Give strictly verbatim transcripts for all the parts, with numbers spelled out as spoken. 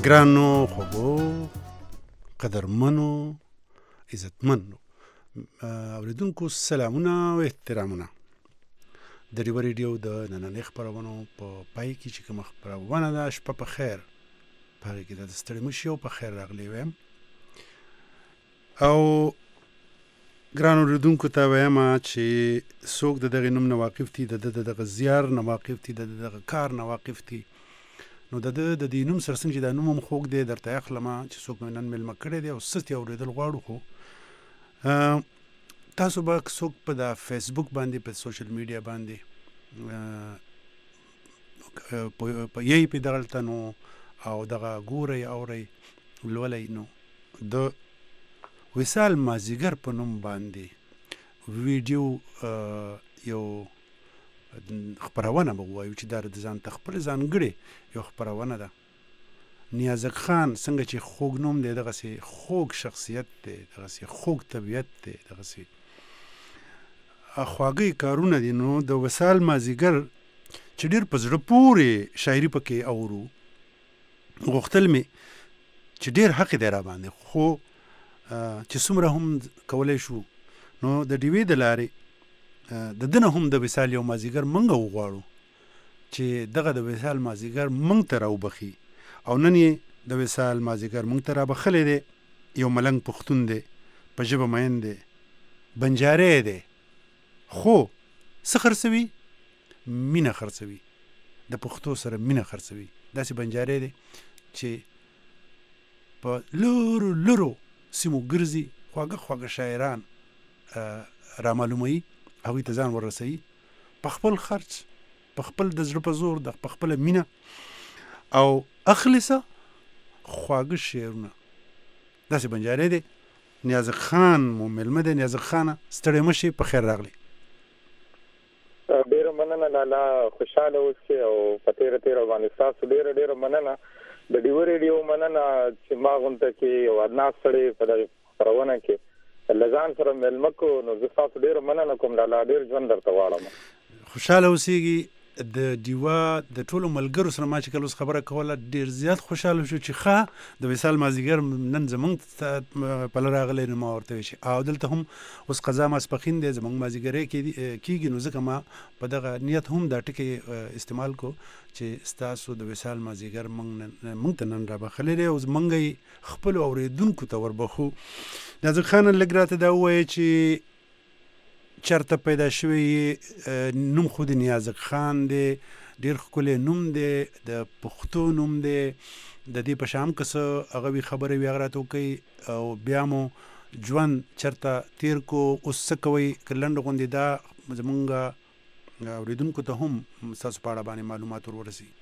ګرانو خوږو قدرمنو عزتمنو اوریدونکو سلامونه او احترامونه د ریو ریډیو د نننۍ خپرونو په پای کې چې کوم خپرونه ده شپه په خیر په هغې کې د ستړي مشي او په خیر راغلی وایم او ګرانو اوریدونکو ته وایم چې څوک د دغې نوم نه واقف دي د دغه زیار نه واقف دي د دغه کار نه واقف دي نو د د دې نوم سره څنګه چې دا نوم هم خوږ دی درته اخلم چې څوک مې نن میلمه کړی دی او څه یې اورېدل غواړو خو تاسو به څوک په د فیسبوک باندې په سوشل میډیا باندې په یی په دغلته نو او دغه ګورئ اورئ لولئ نو د وصال مازدیګر په نوم باندې ویډیو یو خپرونه به ووایو چې دا د ځان ته خپل ځانګړې یو خپرونه ده. نیازک خان څنګه چې خوږ نوم دی دغسې خوږ شخصیت دی دغسې خوږ طبیعت دی دغسې خواږه کارونه دي نو د وصال مازدیګر چې ډېر په زړه پورې شاعري پکې اورو غوښتل مې چې ډېر حق دی را باندې خو چې څومره هم کولی شو نو د ډیوې د لارې د دنه هم د وصال یو مازدیګر موږ وغواړو چې دغه د وصال مازدیګر موږ ته راوبخي او نن یې د وصال مازدیګر موږ ته رابخلی دی یو ملنګ پښتون دی په ژبه مین دی بنجاری دی خو څه خرڅوي مینه خرڅوي د پښتو سره مینه خرڅوي داسې بنجاری دی چې په لرو لرو سیمو ګرځي خواږه خواږه شاعران را معلوموي هغوی ته ځان ورسوي په خپل خرچ په خپل د زړه په زور د په خپله مینه او اخلصه خواږه شعرونه داسې بنجاری دی. نیازک خان مو میلمه دی. نیازک خانه ستړی مه شي په خیر راغلی. ډېره مننه لالا خوشحاله اوسئ او په تېره تېره باندې ستاسو ډېره ډېره مننه د ډیو ریډیو مننه چې ما غونته کې یو ادناس سړی په دغه خپرونه کې له ځان سره میلمه کړو نو زه ستاسو ډېره مننه کوم لالا ډېر ژوند درته غواړم. خوشحاله اوسېږي. د ډیوا د ټولو ملګرو سره ما چې کله اوس خبره کوله ډېر زیات خوشحاله شو چې ښه د وصال مازدیګر نن زموږ پله راغلی نو ما ورته ویل چې او دلته هم اوس قضا ماسپښین دی زموږ مازدیګری کېږي نو ځکه ما په دغه نیت هم دا ټکي استعمال کو چې ستاسو د وصال مازدیګر موږ ته نن رابخلی دی او موږ یې خپلو اورېدونکو ته وربخو. نیازک خان لږ راته دا ووایه چې چرته پیدا شوی نوم خو د نیازک خان دی ډېر ښکلی نوم دی د پښتو نوم دی د دې په شام که څه هغه وي خبرې وي هغه راته وکوي او بیا مو ژوند چرته تیر کو اوس څه کوئ که لنډ غوندې دا زمونږ اورېدونکو ته هم ستاسو په اړه باندې معلومات ور ورسوي.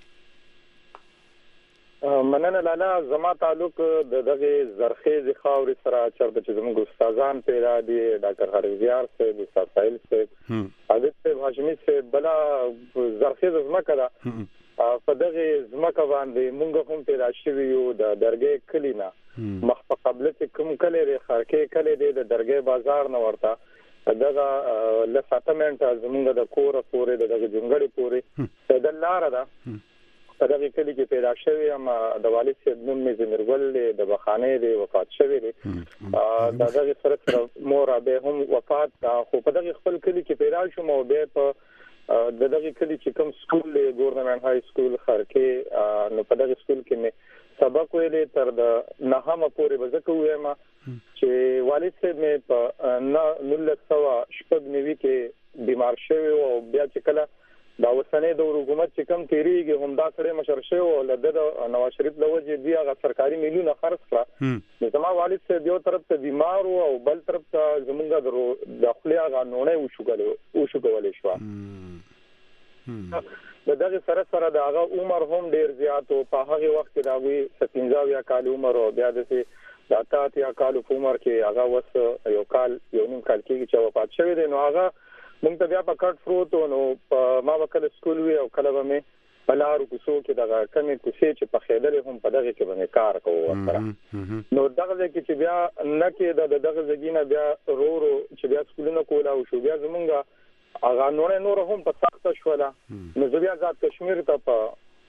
مننه لالا زما تعلق د دغه زرخیزې خاورې سره چېرته چې زموږ استادان پیدا دي ډاکټر حریزیار صاحب استاد ساحل صاحب عابد صاحب هاشمي صاحب بله زرخیزه ځمکه ده په دغې ځمکه باندې موږ هم پیدا شوي یو د درګۍ کلي نه مخ په قبله چې کوم کلی دی خرکې کلی دی د درګۍ بازار نه ورته دغه لس اته منټه زموږ د کوره پورې د دغه جونګړې پورې پیدل لاره ده په دغه کلي کې پیدا شوی یم. د والد صاحب نوم مې ضمیرګل دی د بخانې دی وفات شوی دی د دغې سره سره مور بیا هم وفات خو په دغې خپل کلي کې پیدا شوم او بیا په د دغې کلي چې کوم سکول دی ګورنمنټ های سکول خرکې نو په دغې سکول کې مې سبق ویلی تر د نهمه پورې به ځکه ووایم چې والد صاحب مې په نولس سوه شپږ نوي کې بیمار شوی او بیا چې کله دا اوسنی دور حکومت چې کم تیریږي همدا سړی مشر شوی او له ده د نواز شریف له وجې دوی هغه سرکاري میلیونه خرڅ کړه نو زما والد صاحب یو طرف ته بیمار و او بل طرف ته زمونږ د خولې هغه نوڼۍ وشوګولی شوه. د دغې سره سره د هغه عمر هم ډېر زیات و په هغې وخت کې د هغوی پنځه اویا کال عمر او بیا داسې د اته اتیا کالو په عمر کې هغه اوس یو کال یو نیم کال کېږي چې وفات شوی دی نو هغه مونږ ته بیا په کټ فروت نو ما به کله سکول وي او کله به مې په لارو کوڅو کې دغه کمې کوڅې چې پخېدلې هم په دغې کې به مې کار کوو ورسره نو دغه ځای کې چې بیا نه کېده د دغه ځایګي نه بیا ورو ورو چې بیا سکولونه کولاو شو بیا زمونږ هغه نوړی نوره هم په سخته شوله نو زه بیا ذات کشمیر ته په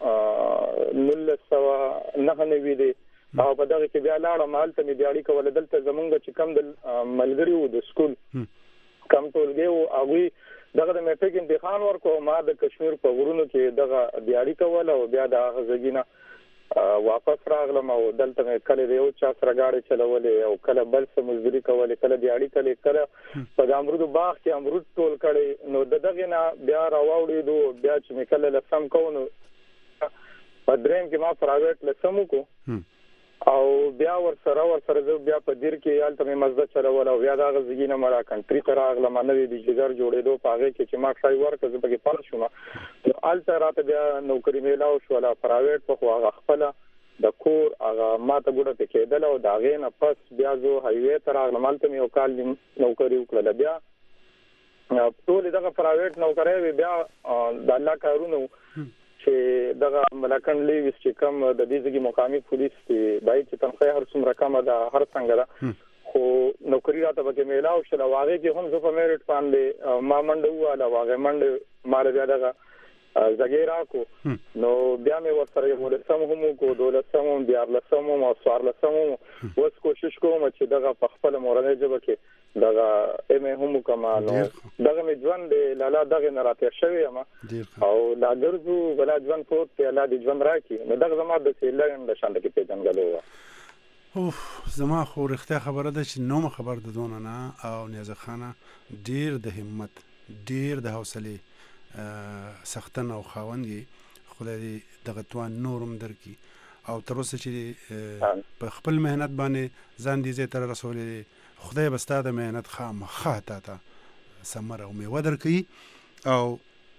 نولس سوه نهه نوي دی او په دغه کې بیا لاړم هلته مې دیاړي کوله دلته زمونږ چې کم د ملګري وو د سکول کم ټولګي وو هغوی دغه د میټرک امتحان ورکو ما د کشمیر په غرونو کې دغه دیاړي کوله او بیا د هغه ځایونه واپس راغلم او دلته مې کله د یو چا سره ګاډي چلولې او کله بل څه مزدوري کولې کله دیاړي کله کله په د امرود باغ کې امرود ټول کړي نو د دغه نه بیا راوړېدو بیا چې مې کله لسم کوو نو په درېیم کې ما پرایویټ لسم وکړو او بیا ور سره ور سره زه بیا په دیر کې یالته مې مزه چلول او بیا دغه ځګینه مړه کنټري ته راغلم نوې بجلیګر جوړېدو په هغه کې چې ما ټرای ورکړ زه پکې پاره شوم نو الته راته بیا نوکری میلاو شو ولا پرایویټ په هغه خپل د کور هغه ماته ګوډه ته کېدل او دا غې نه پس بیا زه هایوې ته راغلم الته مې یو کال نوکری وکړه بیا ټول دغه پرایویټ نوکری بیا د الله کارونه چې دغه ملکن لیویس چې کوم د دې ځګي مقامي پولیس دی دای چې تنخواه هر څومره کم ده هر څنګه ده خو نوکری راته به میلاو شل واغې کې هم زه په میرټ باندې ما منډه واله واغې منډه مال بیا دغه زګی راکو نو بیا مې ورسره ولسم هم کو دولسم هم بیا لسم هم او سوار لسم هم وس کوشش کوم چې دغه په خپل مورنۍ ژبه کې دغه ام هم کمالو دغه مې ژوند لاله دغه نه راته شوی ما او لا ګرځو بلا ژوند پروت ته الله دې ژوند راکړي نو دغه زما د سیلګن د شاند کې پیژنګلو اوف زما خو رښتیا خبره ده چې نو خبر ده دونه نه او نیازه خانه ډیر د همت ډیر د حوصله سختن او خاوندګي خدای دغه توان نورم درکې او تر اوسه چې په خپل مهنت باندې ځان دې زه تر رسولې خدای بستا د مهنت خامخا تا ته ثمره او میوه درکې او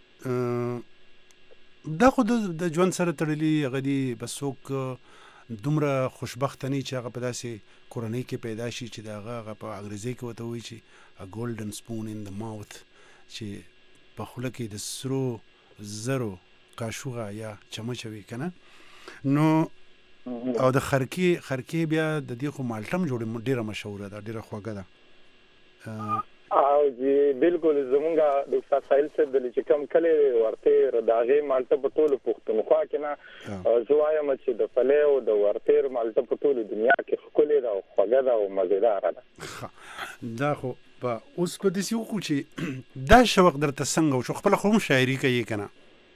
دا خو د ژوند سره تړلي غدي بسوک دومره خوشبختنی چې هغه په داسې کورنۍ کې پیدا شي چې دا هغه په انګریزي کې وته وایي چې a golden spoon in the mouth چې په خوله کې د سرو زرو کاشوغه یا چمچوي کنه نو او د خرکی خرکی بیا د دې خو مالټم جوړه ډیره مشهوره ده ډیره خوږه ده او جی بالکل زمونږه د استاد سایل صاحب د چې کم کله ورته داغه مالټه په ټولو پښتونخوا کې نه زوایم چې د فلې او د ورته مالټه په ټولو دنیا کې خپل ده او خوږه ده او مزیدار ده دا خو په اوس په دې یو خو چې دا شوق درته څنګه شو خپل خو شاعري کوي کنه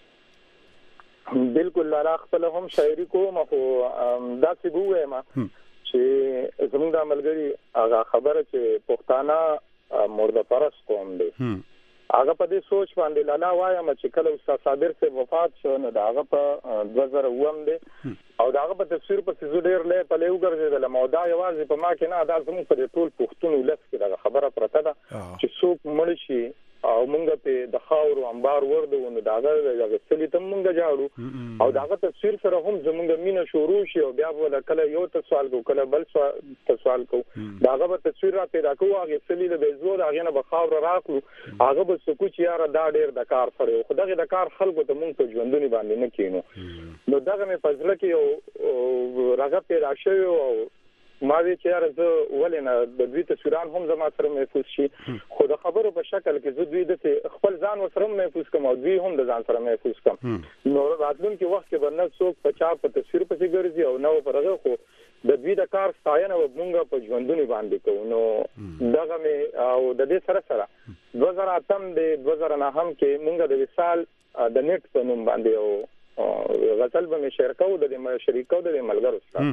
بالکل لا خپل هم شاعري کوم خو دا څه بوې ما چې زموږ د عملګری هغه خبره چې پښتانه مرده پرست قوم دی هغه په دې سوچ باندې لالا وایم چې کله استاد صابر سے وفات شو نو دا هغه په دوه زره اووه دی او دا هغه په تصویر په سيزو ډیر له په لیو ګرځیدل مو دا یوازې په ما کې نه دا زموږ په ټول پښتون ولس کې دا خبره پرته ده چې څوک مړ شي او مونږ په د خاور انبار ورده ونه دا هغه سلی ته مونږ جاړو او دا هغه تصویر سره هم زمونږ مینه شروع شي او بیا ول کله یو ته سوال کو کله بل سوال کو دا هغه تصویر را پیدا کوو هغه سلی له بيزور هغه نه بخاور راکلو هغه به سکوچ یار دا ډیر د کار سره خدای د کار خلکو ته مونږ ته ژوندونی باندې نه کینو نو دغه مې فضله کې یو راغه پیدا شوی او ما وی چې راز ولنه د دوی تصویران هم زما سره محفوظ شي خو د خبرو په شکل کې زه دوی د خپل ځان سره محفوظ کوم او دوی هم د ځان سره محفوظ کوم نو راتلونکي وخت کې برنه څوک په چا په تصویر پسې ګرځي او نو پرغه خو د دوی د کار ستاینه وبمږه په ژوندونی باندې کوو نو دغه مې او د دې سره سره دوه زره اتم د دوه زره نه هم کې مونږ د وصال د نیټ په نوم باندې او غزل به مې شریکو د شریکو د ملګرو سره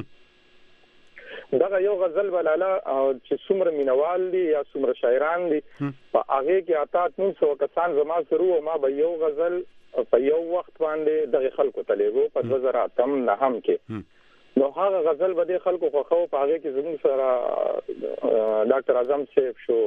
دغه یو غزل ولاله چې څومره مینوال دي یا څومره شاعران دي په هغه کې اته نیم سو کسان زما سره او ما به یو غزل په یو وخت باندې دغه خلکو ته لګو په دوه زره اتم نه هم کې نو هغه غزل به د خلکو خو خو په هغه کې زموږ سره ډاکټر اعظم صاحب شو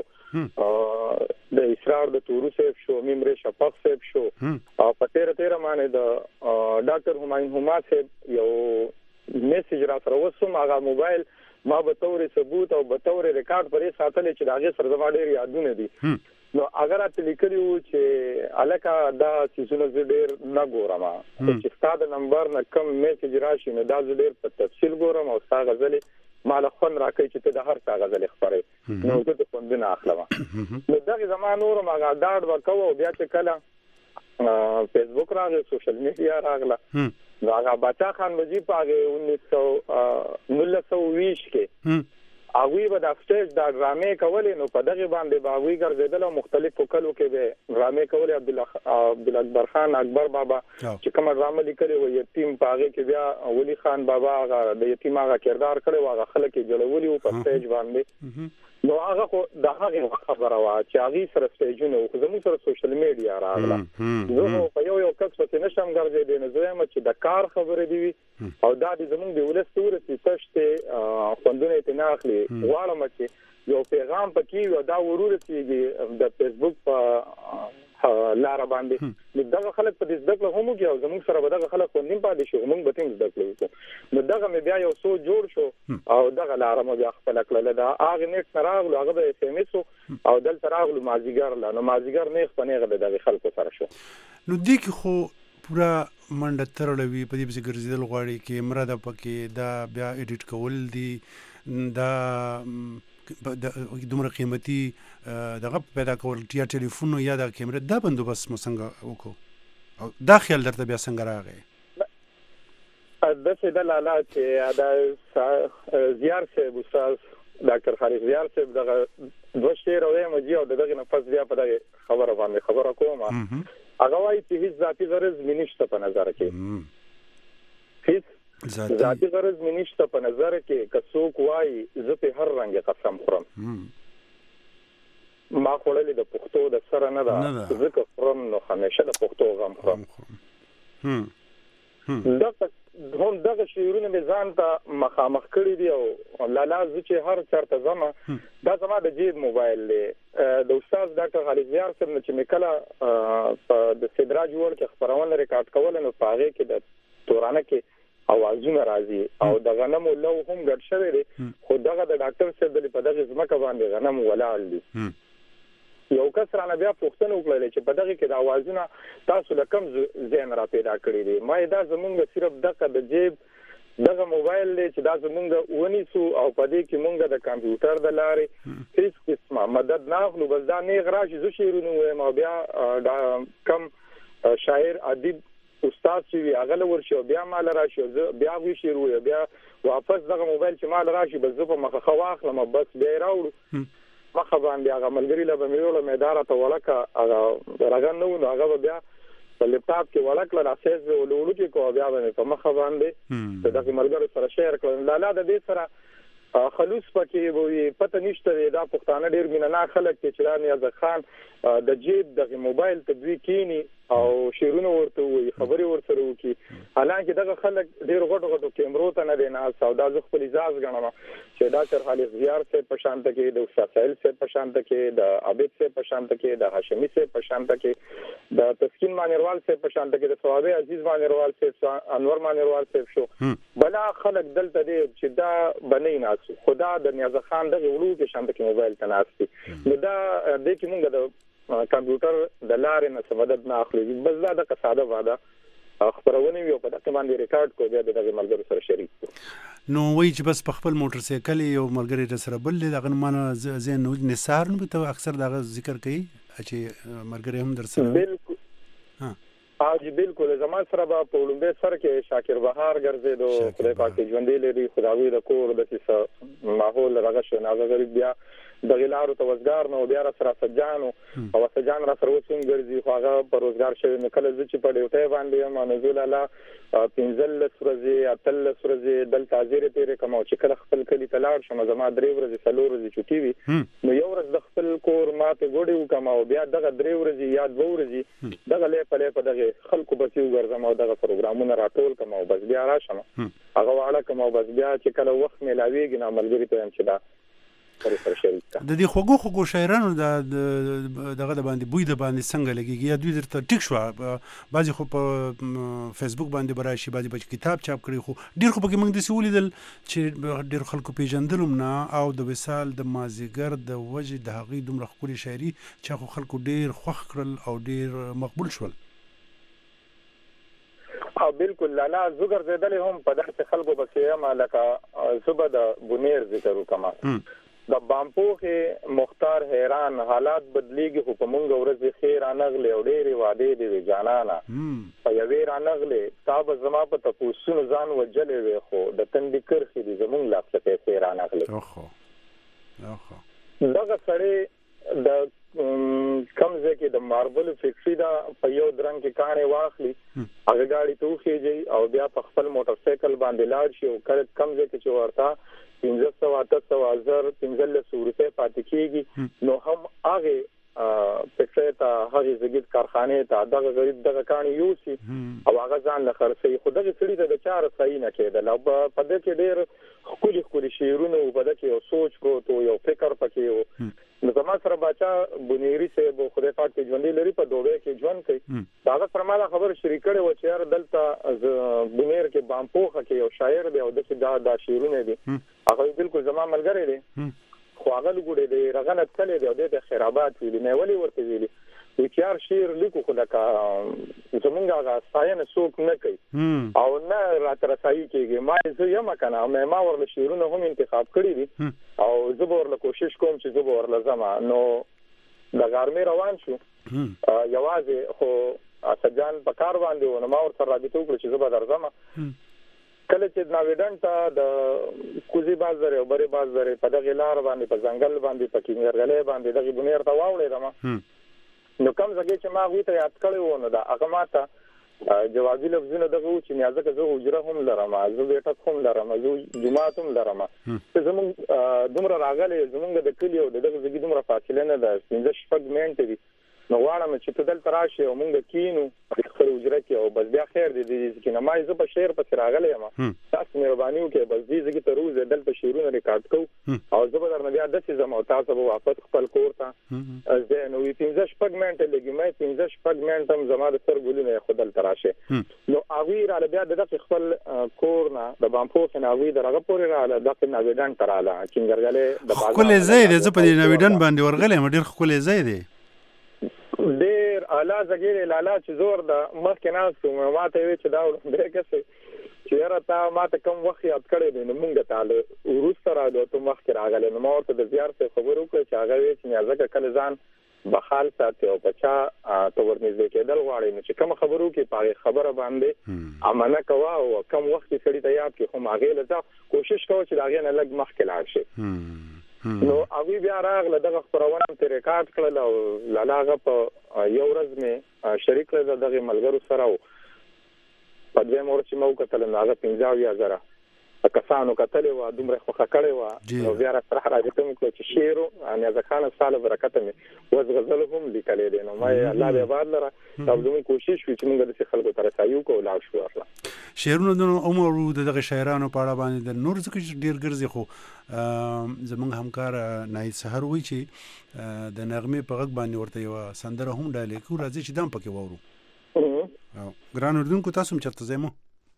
د اسرار د تورو صاحب شو میمره شفاق صاحب شو او په تیر تیر باندې د ډاکټر همایون هما صاحب یو میسج را سره وسوم هغه موبایل ما به تورې ثبوت او به تورې ریکارډ پرې ساتل چې داغه سره زما ډېر یادونه دي نو اگر ات لیکلو چې الکا دا سيزونه ډېر نه ګورم چې ستاسو نمبر نه کم میسج راشي نو دا ډېر په تفصیل ګورم او تاسو غزل مال خون راکې چې ته د هر څه غزل خبرې نو زه ته خوندنه اخلم نو دغه زمانه نور ما دا ډاډ وکاو بیا چې کله فیسبوک راغی سوشل میډیا راغله نو هغه باچا خان وجیب هغه انیس سو نولس سو ویش کې هغه به د سټیج د ډرامې کولې، نو په دغه باندې به هغه ګرځیدل او مختلفو کلو کې به ډرامې کولې. عبد الله عبد اکبر خان اکبر بابا چې کوم ډرامه لیکلې و یتیم پاغه کې بیا ولی خان بابا هغه د یتیم هغه کردار کړو، هغه خلک جوړولي او په سټیج باندې. نو هغه خو د هغه خبره وا چې هغه سره سټیجونه او زموږ سره سوشل میډیا راغله. نو په یو یو کس په نشم ګرځېدل، نو زه هم چې د کار خبره دی او دا د زموږ د ولستور چې تشته خوندونه تناخلي غواړم چې یو پیغام پکې یو دا ورورتيږي د فیسبوک په لار باندې. نو دغه خلک په دې ځکه هم کې او زموږ سره دغه خلک کوم پاتې شو، موږ به تم ځکه نو دغه مې بیا یو سو جوړ شو او دغه لار مې بیا خپل کړل. دا هغه نیټ راغلو، هغه د اس ام اس او دل راغلو مازیګر لا نو مازیګر نه خپنهغه دغه خلکو سره شو. نو دې کې خو پورا منډه ترلوي په دې بس ګرځیدل غواړي کې مراده پکې دا بیا اډیټ کول دي، دا د دومره قیمتي دغه پیدا کول یا ټلیفون یا د کیمرې دا بندوبست مو څنګه وکړو او دا خیال درته بیا څنګه راغی؟ د څه د لاله چې دا زیار صاحب استاد ډاکټر خالد زیار صاحب دغه دوه شعر او مجي او دغه نفس بیا په دغه خبره باندې خبره کوم. هغه وايي چې هیڅ ذاتي غرض مینشته په نظر کې، هیڅ ذاتي غرض مینشته په نظر کې، که څوک وایي زه په هر رنګ قسم خورم ما خورلې د پښتو د سره نه ده ځکه خورم نو همیشه د پښتو غم خورم. دغه هم دغه شعرونه مې ځان ته مخامخ کړی دي او لالا زه چې هر چرته زما دا زما د جیب موبایل دی د استاد ډاکټر خالد زیار صاحب چې مې کله په د سدراج ور کې خبرونه ریکارډ کول نو پاره کې د تورانه کې اوازونه راځي او د غنمو لو هم ګډ شوی دی، خو دغه د ډاکټر صاحب په دغه ځمکه باندې غنم ولاړ دي. یو کس رانه بیا پوښتنه وکړه چې په دغه کې د اوازونه تاسو لکم ذهن را پیدا کړی دي. ما دا زمونږ صرف دغه د جیب دغه موبایل دی چې دا زمونږ ونیسو او په دې کې مونږ د کمپیوټر د لارې هیڅ قسمه مدد نه اخلو، بس دا نه غراش زو شعرونه وایم او بیا دا کم شاعر ادیب استاد چې هغه لور شو بیا مال راشي بیا وی شروع بیا واپس دغه موبایل چې مال راشي بس زه په مخه خواخلم بس بیا راوړو مخه باندې هغه ملګری له بمیوله مېدار ته ولکه هغه راغن نو هغه بیا په لپټاپ کې ولکه لا سیز ولولو کې کو بیا باندې په مخه باندې دغه ملګری سره شیر کړم. لاله د دې سره خلوص پکې وي پته نشته دا پښتانه ډیر مینه خلک چې چرانی از خان د جیب د موبایل ته دوی کینی او شیرونه ورته وي خبري ورسره وکي، حالانکه دغه خلک ډیر غټ غټ کیمرو ته نه دي نه سودا ز خپل اجازه غنم چې ډاکټر خالد زیار سے په شانت کې د استاد سهیل سے په شانت کې د عابد سے په شانت کې د هاشمی سے په شانت کې د تسکین مانیروال سے په شانت کې د ثواب عزیز مانیروال سے انور مانیروال سے شو بلا خلک دلته دي چې دا بنې ناس خدا د نیاز خان دغه ولو کې شانت کې موبایل تناسي نو دا د کې موږ د کمپیوټر د لارې نه سمدد نه اخلي بس دا د قصاده واده خبرونه یو په دغه باندې ریکارډ کو بیا دغه ملګرو سره شریک نو وای چې بس په خپل موټر سایکل یو ملګری سره بل دغه مانه زین نو نثار نو ته اکثر دغه ذکر کوي چې ملګری هم در سره بالکل ها اج بالکل زمان سره په پولمبه سره کې شاکر بهار ګرځیدو خدای پاک ژوندې لري خداوی د کور د څه ماحول راغښ نه غریب بیا د غلارو توزګار نو بیا را سره سجانو او سجان را سره وسوم ګرځي خو هغه په روزګار شوی نو کله چې په ډیوټي باندې ما نزول الله پنځل سورځي اتل سورځي دل تاجر تیرې کوم چې کله خپل کلی تلاړ شم زما درې ورځې څلور ورځې چټي وي نو یو ورځ د خپل کور ماته ګوډي وکم او بیا دغه درې ورځې یا دوه ورځې دغه لې په لې په دغه خلکو بچي وګرځم او دغه پروګرامونه راټول کوم او بس بیا راشم هغه واړه کوم او بس بیا چې کله وخت ملاويږي نو ملګری ته هم چې دا د دې خوګو خوګو شاعرانو د دغه د باندې بوی د باندې څنګه لګيږي یا دوی درته ټیک شو بعضي خو په فیسبوک باندې براشي بعضي په کتاب چاپ کړي خو ډیر خو پکې موږ د سولیدل چې ډیر خلکو پیژندلم نه او د وصال د مازیګر د وجه د هغې دومره ښکلې شاعري چې خو خلکو ډیر خوښ کړل او ډیر مقبول شول. او بالکل لالا زګر زیدل هم په دغه خلکو بسې ما لکه زبد بنیر ذکر وکما د بامپوخې مختار حیران حالات بدلیږي خو په مونږ ورځې خیر انغلې او ډېرې وعدې دې جانانا په یوې رانغلې تا به زما په تپوسونو ځان وجلې وې خو د تندې کرښې دې زمونږ لاس ته پیسې رانغلې اوهو اوهو دغه سړی د کم ځای کې د ماربل فیکټري دا په یو درنګ کې کاڼې واخلي هغه ګاډي ته وخېږي او بیا په خپل موټر سایکل باندې لاړ شي او کله کم ځای کې چې ورته پنځه سوه اته سوه زر پنځلس سوه روپۍ پاتې کېږي نو هم هغې فیکټرۍ ته هغې زګید کارخانې ته دغه غریب دغه کاڼي یوسي او هغه ځان له خرڅوي خو دغې سړي ته د چا رسایي نه کېدل او په ده کې ډېر ښکلي ښکلي شعرونه وو په ده کې یو سوچ پروت و یو فکر پکې و نو زما سره باچا بنیري صاحب خدای پاک دې ژوندی لري په دوبۍ کې ژوند کوي د هغه سره ما دا خبره شریک کړې وه چې یاره دلته بنیر کې بامپوخه کې یو شاعر دی او داسې دا دا شعرونه دي هغه بالکل زما ملګری دی خو هغه لګوړی دی رغنه تللی دی او دې ته خیرابات ویلي مې ولې ورته ویلي وی چې هر شعر لیکو خو لکه زمونږ هغه ستاینه څوک نه کوي او نه راته رسایي کېږي ما زه یم که نه مې ما ورله شعرونه هم انتخاب کړي دي او زه به ورله کوشش کوم چې زه به ورله ځمه نو د غرمې روان شو یوازې خو اسدجان په کار باندې و نو ما ورسره رابطه وکړه چې زه به درځمه کله چې ناویډن ته د کوزي بازارې او برې بازارې په دغې لار باندې په ځنګل باندې په کینګرګلۍ باندې دغې بنیر ته واوړېدم نو کم ځای چې ما هغوی ته یاد کړی و نو د هغه ما ته جوابي لفظونه دغه و چې ځکه زه حجره هم لرم زه بیټک هم لرم زه جومات هم لرم چې زمونږ دومره راغلی زمونږ د کلي او د دغه ځای دومره فاصله نه ده پنځه شپږ منټې دي نو غواړم چې ته دلته راشې او مونږ کینو په خپل حجره کې او بس بیا خیر دی دې کې نه ما زه په شعر پسې راغلی یم تاسو مهرباني وکړئ بس دې ځای ته روز دلته شعرونه ریکارډ کوو او زه به درنه بیا داسې ځم او تاسو به واپس خپل کور ته ځئ نو پنځه شپږ منټه لګي مې پنځه شپږ منټه هم زما د سر ګلونه یې خو دلته راشې نو هغوی راله بیا د دغې خپل کور نه د بامپوخې نه هغوی د هغه پورې راله دغې ناویډن ته راله کینګرګلۍ د ښکلی ځای دی زه په دې ناویډن باندې ورغلی یم ډېر ښکلی ځای دی ډېر اعلی زګیرې لالا چې زور ده مخکې ناست وم ما ته یې ویل چې دا وړاندې کسې چې یاره تا ما ته کوم وخت یاد کړی دی نو مونږ ته وروسته راغلو ته مخکې راغلی نو ما ورته د زیار صاحب خبرې وکړې چې هغه ویل چې نیازکه کله ځان بخال ساتي او په چا ته ورنږدې کېدل غواړې نو چې کومه خبره وکړې په هغې خبره باندې امنه کوه او کم وخت یې سړي ته یاد کړي خو هغې له ځه کوشش کوه چې د هغې نه لږ مخکې لاړ شي نو هغوی بیا راغله دغه خپرونه مې ترې ریکارډ کړل او لالا هغه په یو ورځ مې شریک کړی د دغې ملګرو سره و په دویم ورځ چې مې وکتل نو هغه پنځه اویا زره کسانو کتلې وه دومره خوښه کړې وه نو بیا راسره رابطه مې وکړه چې شعر و نیازه خانه ستا له برکته مې وز غزل هم لیکلی دی نو ما یې الله دې آباد لره او زموږ کوشش وي چې موږ داسې خلکو ته رسایي وکړو ولاړ شو اخلا شعرونه د عمر د دغه شاعرانو په اړه باندې د نور ځکه چې ډېر ګرځي خو زموږ همکار ناهید سحر وایي چې د نغمې په غږ باندې ورته یوه سندره هم ډالۍ کړو راځئ چې دا هم پکې واورو ګران اردونکو تاسو هم چېرته ځئ مو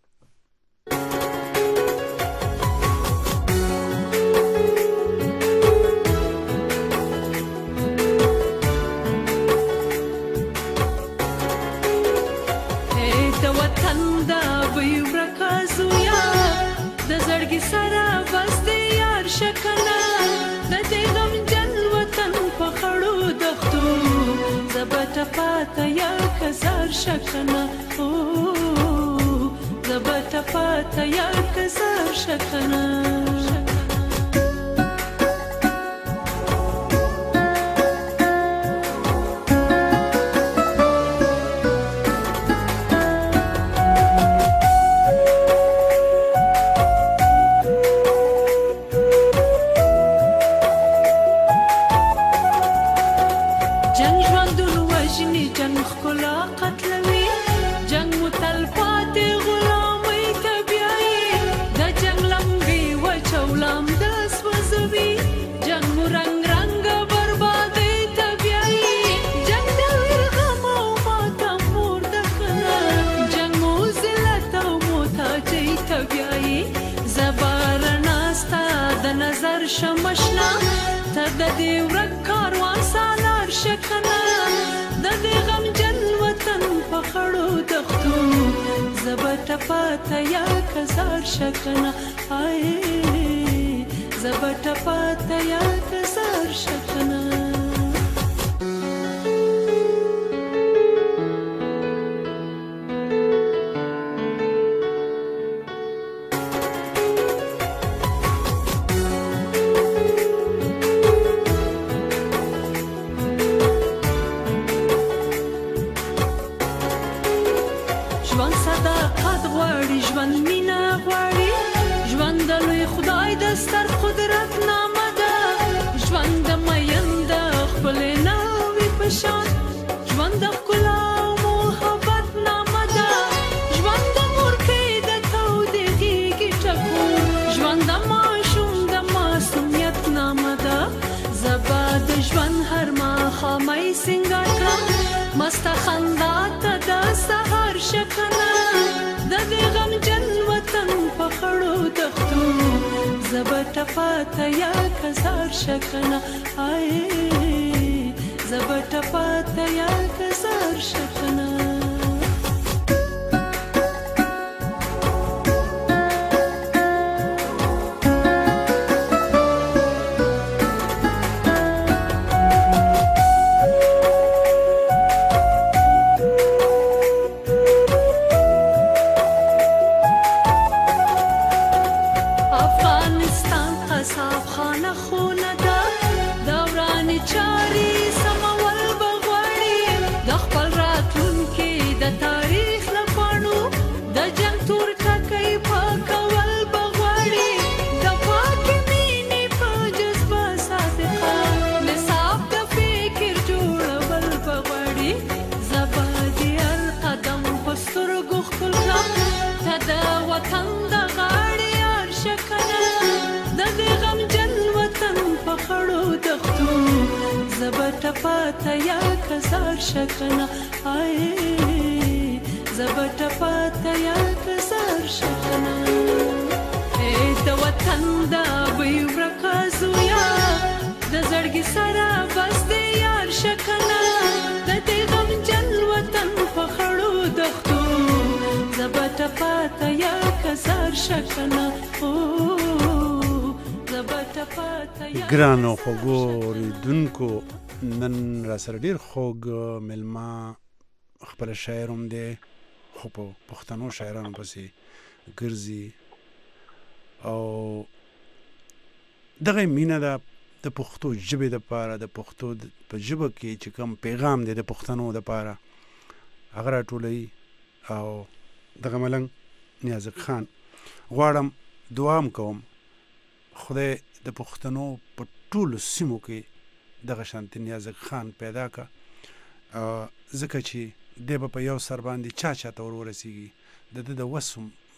پاتا یا کزار شکنه او زبتا پاتا یا کزار شکنه شمشنا ته د دې ورک کاروان سالار شکنه د دې غمجن وطن په خړو دښتو زه به ټپه ته یا کزار شکنه آی زبا ټپاته یا کزار شکنه ژوند صداقت غواړي ژوند مینه غواړي ژوند د لوی خدای د ستر قدرت نامه ده ژوند د مین د خپلې ناوې په شان ژوند د ښکلا او محبت نامه ده ژوند د مورکۍ د تودې غېږې ټکور ژوند د ماشوم د معصومیت نامه ده زه به د ژوند هر ماښامۍ سینګار کړم مسته خندا ته د سهار شکنه د دې غمجن وطن په خړو دښتو زه به ټپاته یا کزار شکنه آی زه به ټپاته یا کزار شکنه ټپاته یا کزار شکنه آی زبا ټپاته یا کزار شکنه ای د وطن د بوی ورکه زویا د زړګي سره بس دی یار شکنه د دې غمجن وطن په خړو دښتو زبا ټپاته یا کزار شکنه او زبا ټپاته یا ګرانو خوږو اورېدونکو نن را سره ډېر خوږ مېلمه خپله شاعر هم دی خو په پښتنو شاعرانو پسې ګرځي او دغه مینه ده د پښتو ژبې دپاره د پښتو په ژبه کې چې کوم پیغام دی د پښتنو دپاره هغه راټولوي او دغه ملنګ نیازک خان غواړم دعا هم کوم خدای د پښتنو په ټولو سیمو کې دغه شانتي نیازک خان پیدا کا ځکه چې دی به په یو سر باندې چا چا ته ور ورسېږي د ده د وس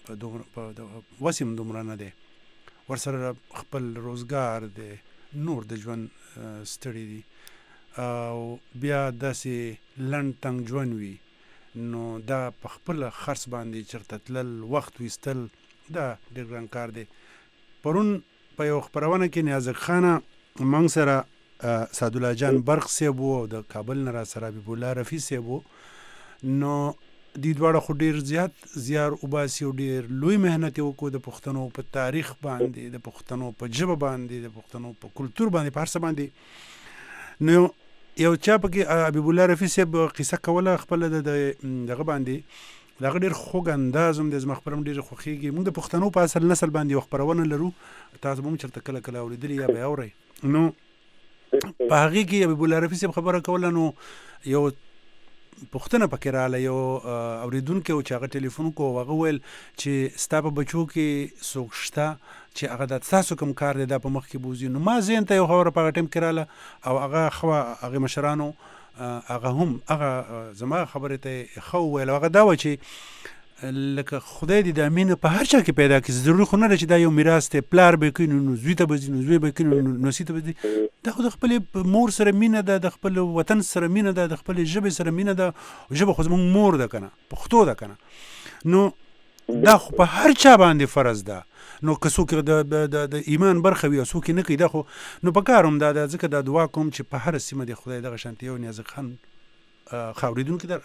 وس هم دومره نه دی ورسره خپل روزګار دی نور د ژوند ستړي دي او بیا داسې لنډ تنګ ژوند وي نو دا په خپله خرڅ باندې چېرته تلل وخت ویستل دا ډېر ګران کار دی پرون په یو خپرونه کې نیازک خانه موږ سره سعدالله جان برق صاحب و او د کابل نه را سره حبیب الله رفیع صاحب و نو دوی دواړه خو ډېر زیات زیار وباسي او ډېر لوی محنت یې وکړو د پښتنو په تاریخ باندې د پښتنو په ژبه باندې د پښتنو په کلتور باندې په هر څه باندې نو یو چا پکې حبیب الله رفیع صاحب قصه کوله خپله د دغه باندې د هغه ډېر خوږ انداز هم دی زما خبره هم ډېر خوښېږي موږ د پښتنو په اصل نسل باندې یو خپرونه لرو تاسو به هم چېرته کله کله اورېدلي یا به یې اورئ نو په هغې کې حبیب الله رفیع صاحب خبره کوله نو یو پوښتنه پکې راغله یو اورېدونکی و چې هغه ټلیفون وکړو او هغه ویل چې ستا په بچو کې څوک شته چې هغه دا ستاسو کوم کار دی دا په مخ کې بوځي نو ما ذهن ته یو خبره په هغه ټایم کې راغله او هغه ښه هغې مشرانو هغه هم هغه زما خبرې ته یې ښه وویل او هغه دا وه چې لکه خدای دې د مینه په هر چا کې پیدا کړي ضروري خو نه ده چې دا یو میراث دی پلار به یې کوي نو زوی ته به ځي نو زوی به یې کوي نو نوسي ته به ځي دا خو د خپلې مور سره مینه ده د خپل وطن سره مینه ده د خپلې ژبې سره مینه ده ژبه خو زموږ مور ده که نه پښتو ده که نه نو دا خو په هر چا باندې فرض ده نو که څوک د ایمان برخه وي او څوک یې نه کوي دا خو نو په کار هم دا ده ځکه دا دعا کوم چې په هره سیمه د خدای دغه شانتي یو نیازک خان ښه اورېدونکي ده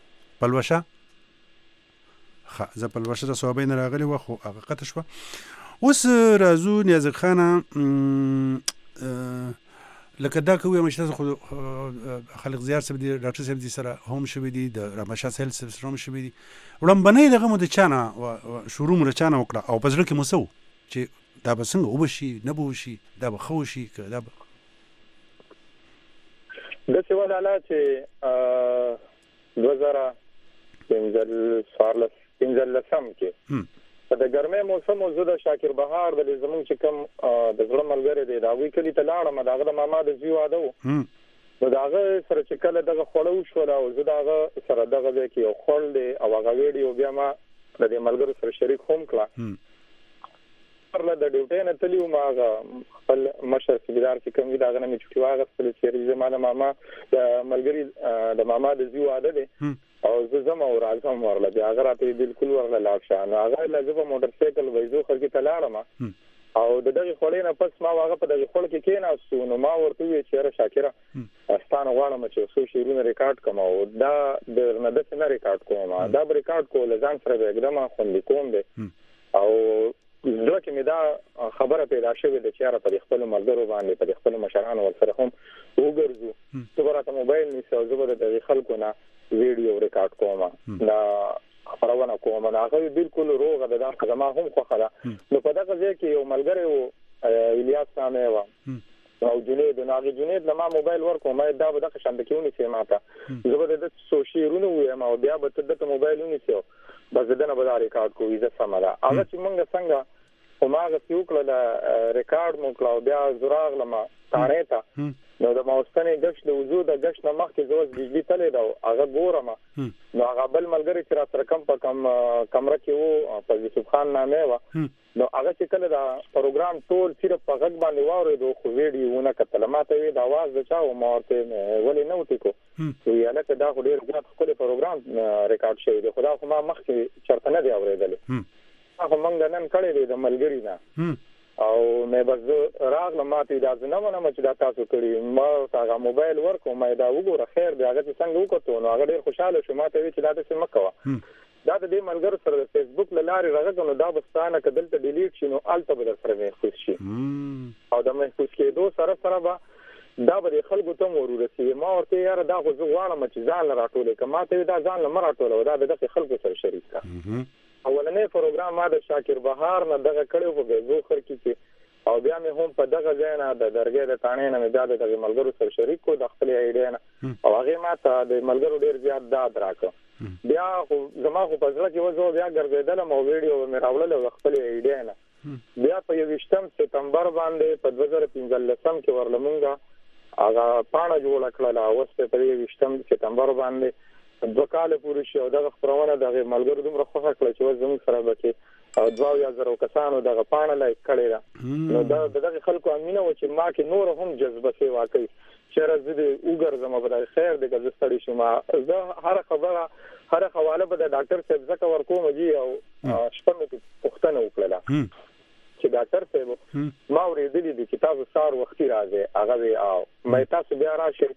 پلوشه ښه زه پلوشه د صحابۍ نه راغلې وه خو هغه قطع شوه اوس راځو نیاز خان لکه دا کوي مشته خو خلق زیار صاحب دی ډاکټر صاحب دي سره هم شوی دي د رامشا سهیل سره هم شوی دي وړاندې دغه مو د چانه شروع مر چانه وکړه او پزړه کې مسو چې دا به څنګه وبشي نه به وشي دا به خو شي که دا به د څه ولاله چې دوه زره پنځه څوارلس پنځلسم کې په د ګرمۍ موسم موضوع د شاکر بهار د زمونږ چې کوم د زړه ملګری دی دا وی کلی ته لاړم داغه د ماما د زیو واده وو نو داغه سره چې کله دغه خوړو شو او زه داغه سره دغه دی کې یو خول دی او هغه ویډیو بیا ما د دې ملګرو سره شریک هم کړه پرله د ډیوټي نه تلیو ما خپل مشر سیدار چې کوم دی داغه نه می چټي واغستل چې ریزه ما د ماما د ملګری د ماما د زیو واده دی او زه زما او راځم ورله بیا هغه راته بالکل ورله لاړ شه نو هغه لږه موټر سایکل وایزو خلک ته لاړم او د دغه خولې نه پس ما هغه په دغه خول کې کېناستو نو ما ورته وی چې را شاکره ستانه غواړم چې څو شیرونه ریکارډ کوم او دا د نه د نه ریکارډ کوم دا به ریکارډ کول ځان سره به एकदम خوندې کوم دی او زړه کې مې دا خبره پیدا شوې ده چې را په خپل ملګرو باندې په خپل مشرانو ورسره هم وګرځو څو راته موبایل نیسو زه به د خلکو نه ویډیو ریکارډ کوم دا خبرونه کوم دا هغه بالکل روغه ده دا خدمه هم خو خلا نو په دغه ځای کې یو ملګری وو الیاس نامه و او جنید نو هغه جنید لما موبایل ورکو ما دا به د شاند کېونی سي ماته زه به د سوشیرونو وایم او بیا به د موبایل ونیسو بس دنه به ریکارډ کوی زه سماله هغه چې مونږ څنګه هماغه یو کله ریکارډ مو کلاو بیا زراغ لما تانه تا نو د ماوستنې غش د وجود د غش نه مخکې زوز بجلی تلې دا هغه ګورم نو هغه بل ملګری چې را سره کم په کم کمره کې وو په یوسف خان نامه و نو هغه چې کله دا پروګرام ټول صرف په غږ باندې واورېدو خو ویډیوونه کتل ماته وی د आवाज د چا او مورته ولې نه وتی کو وی الکه دا خو ډیر ځات خپل پروګرام ریکارډ شوی دی خدا خو ما مخکې چرته نه دی اورېدل هغه مونږ نن کړی دی د ملګری نه او مې بس راغلم ماته دا نه ونه چې دا تاسو کړی ما هغه موبایل ورکو مې دا وګوره خیر دی هغه څنګه وکړو نو هغه ډیر خوشاله شو ماته وی چې دا څه مکوه دا د دې ملګر سره د فیسبوک لارې راغلو دا بستانه کدل ته ډیلیټ شینو الته بدل سره محفوظ شي او دا محفوظ کېدو سره سره با دا به خلکو ته ورورسي ما ورته یاره دا خو زغوانه چې ځان راټولې کما ته دا ځان لمر راټولې دا د خلکو سره شریک کا اولنې پروګرام ما د شاکر بهار نه دغه کړو په زوخر کې او بیا مې هم په دغه ځای نه د درګې د تانې نه مې د دغه ملګرو سره شریک کو د خپل ایډیا نه او هغه ما ته د ملګرو ډیر زیات داد راکړ بیا خو زما خو په ځل کې وځو بیا ګرځیدل مو ویډیو مې راوړل او خپل ایډیا نه بیا په یوشتم سپتمبر باندې په دوه زره پنځلسم کې ورلمونګه هغه پاڼه جوړ کړل او اوس په یوشتم سپتمبر باندې دوه کال پورې شو دغه خبرونه دغه ملګرو دومره خوښه کړل چې زموږ سره بکې دوه یا زرو کسانو دغه پاڼه لایک کړی دا نو دا دغه خلکو امینه و چې ما کې نور هم جذبه شي واقعي چې راځي د وګرځم په خیر د ګذستړي شو ما زه هر خبره هر حواله به د ډاکټر صاحب زکه ورکوم جی او شپه مې پښتنه وکړه چې ډاکټر صاحب ما ورېدلې د کتاب سار وختي راځي هغه او مې تاسو بیا راشي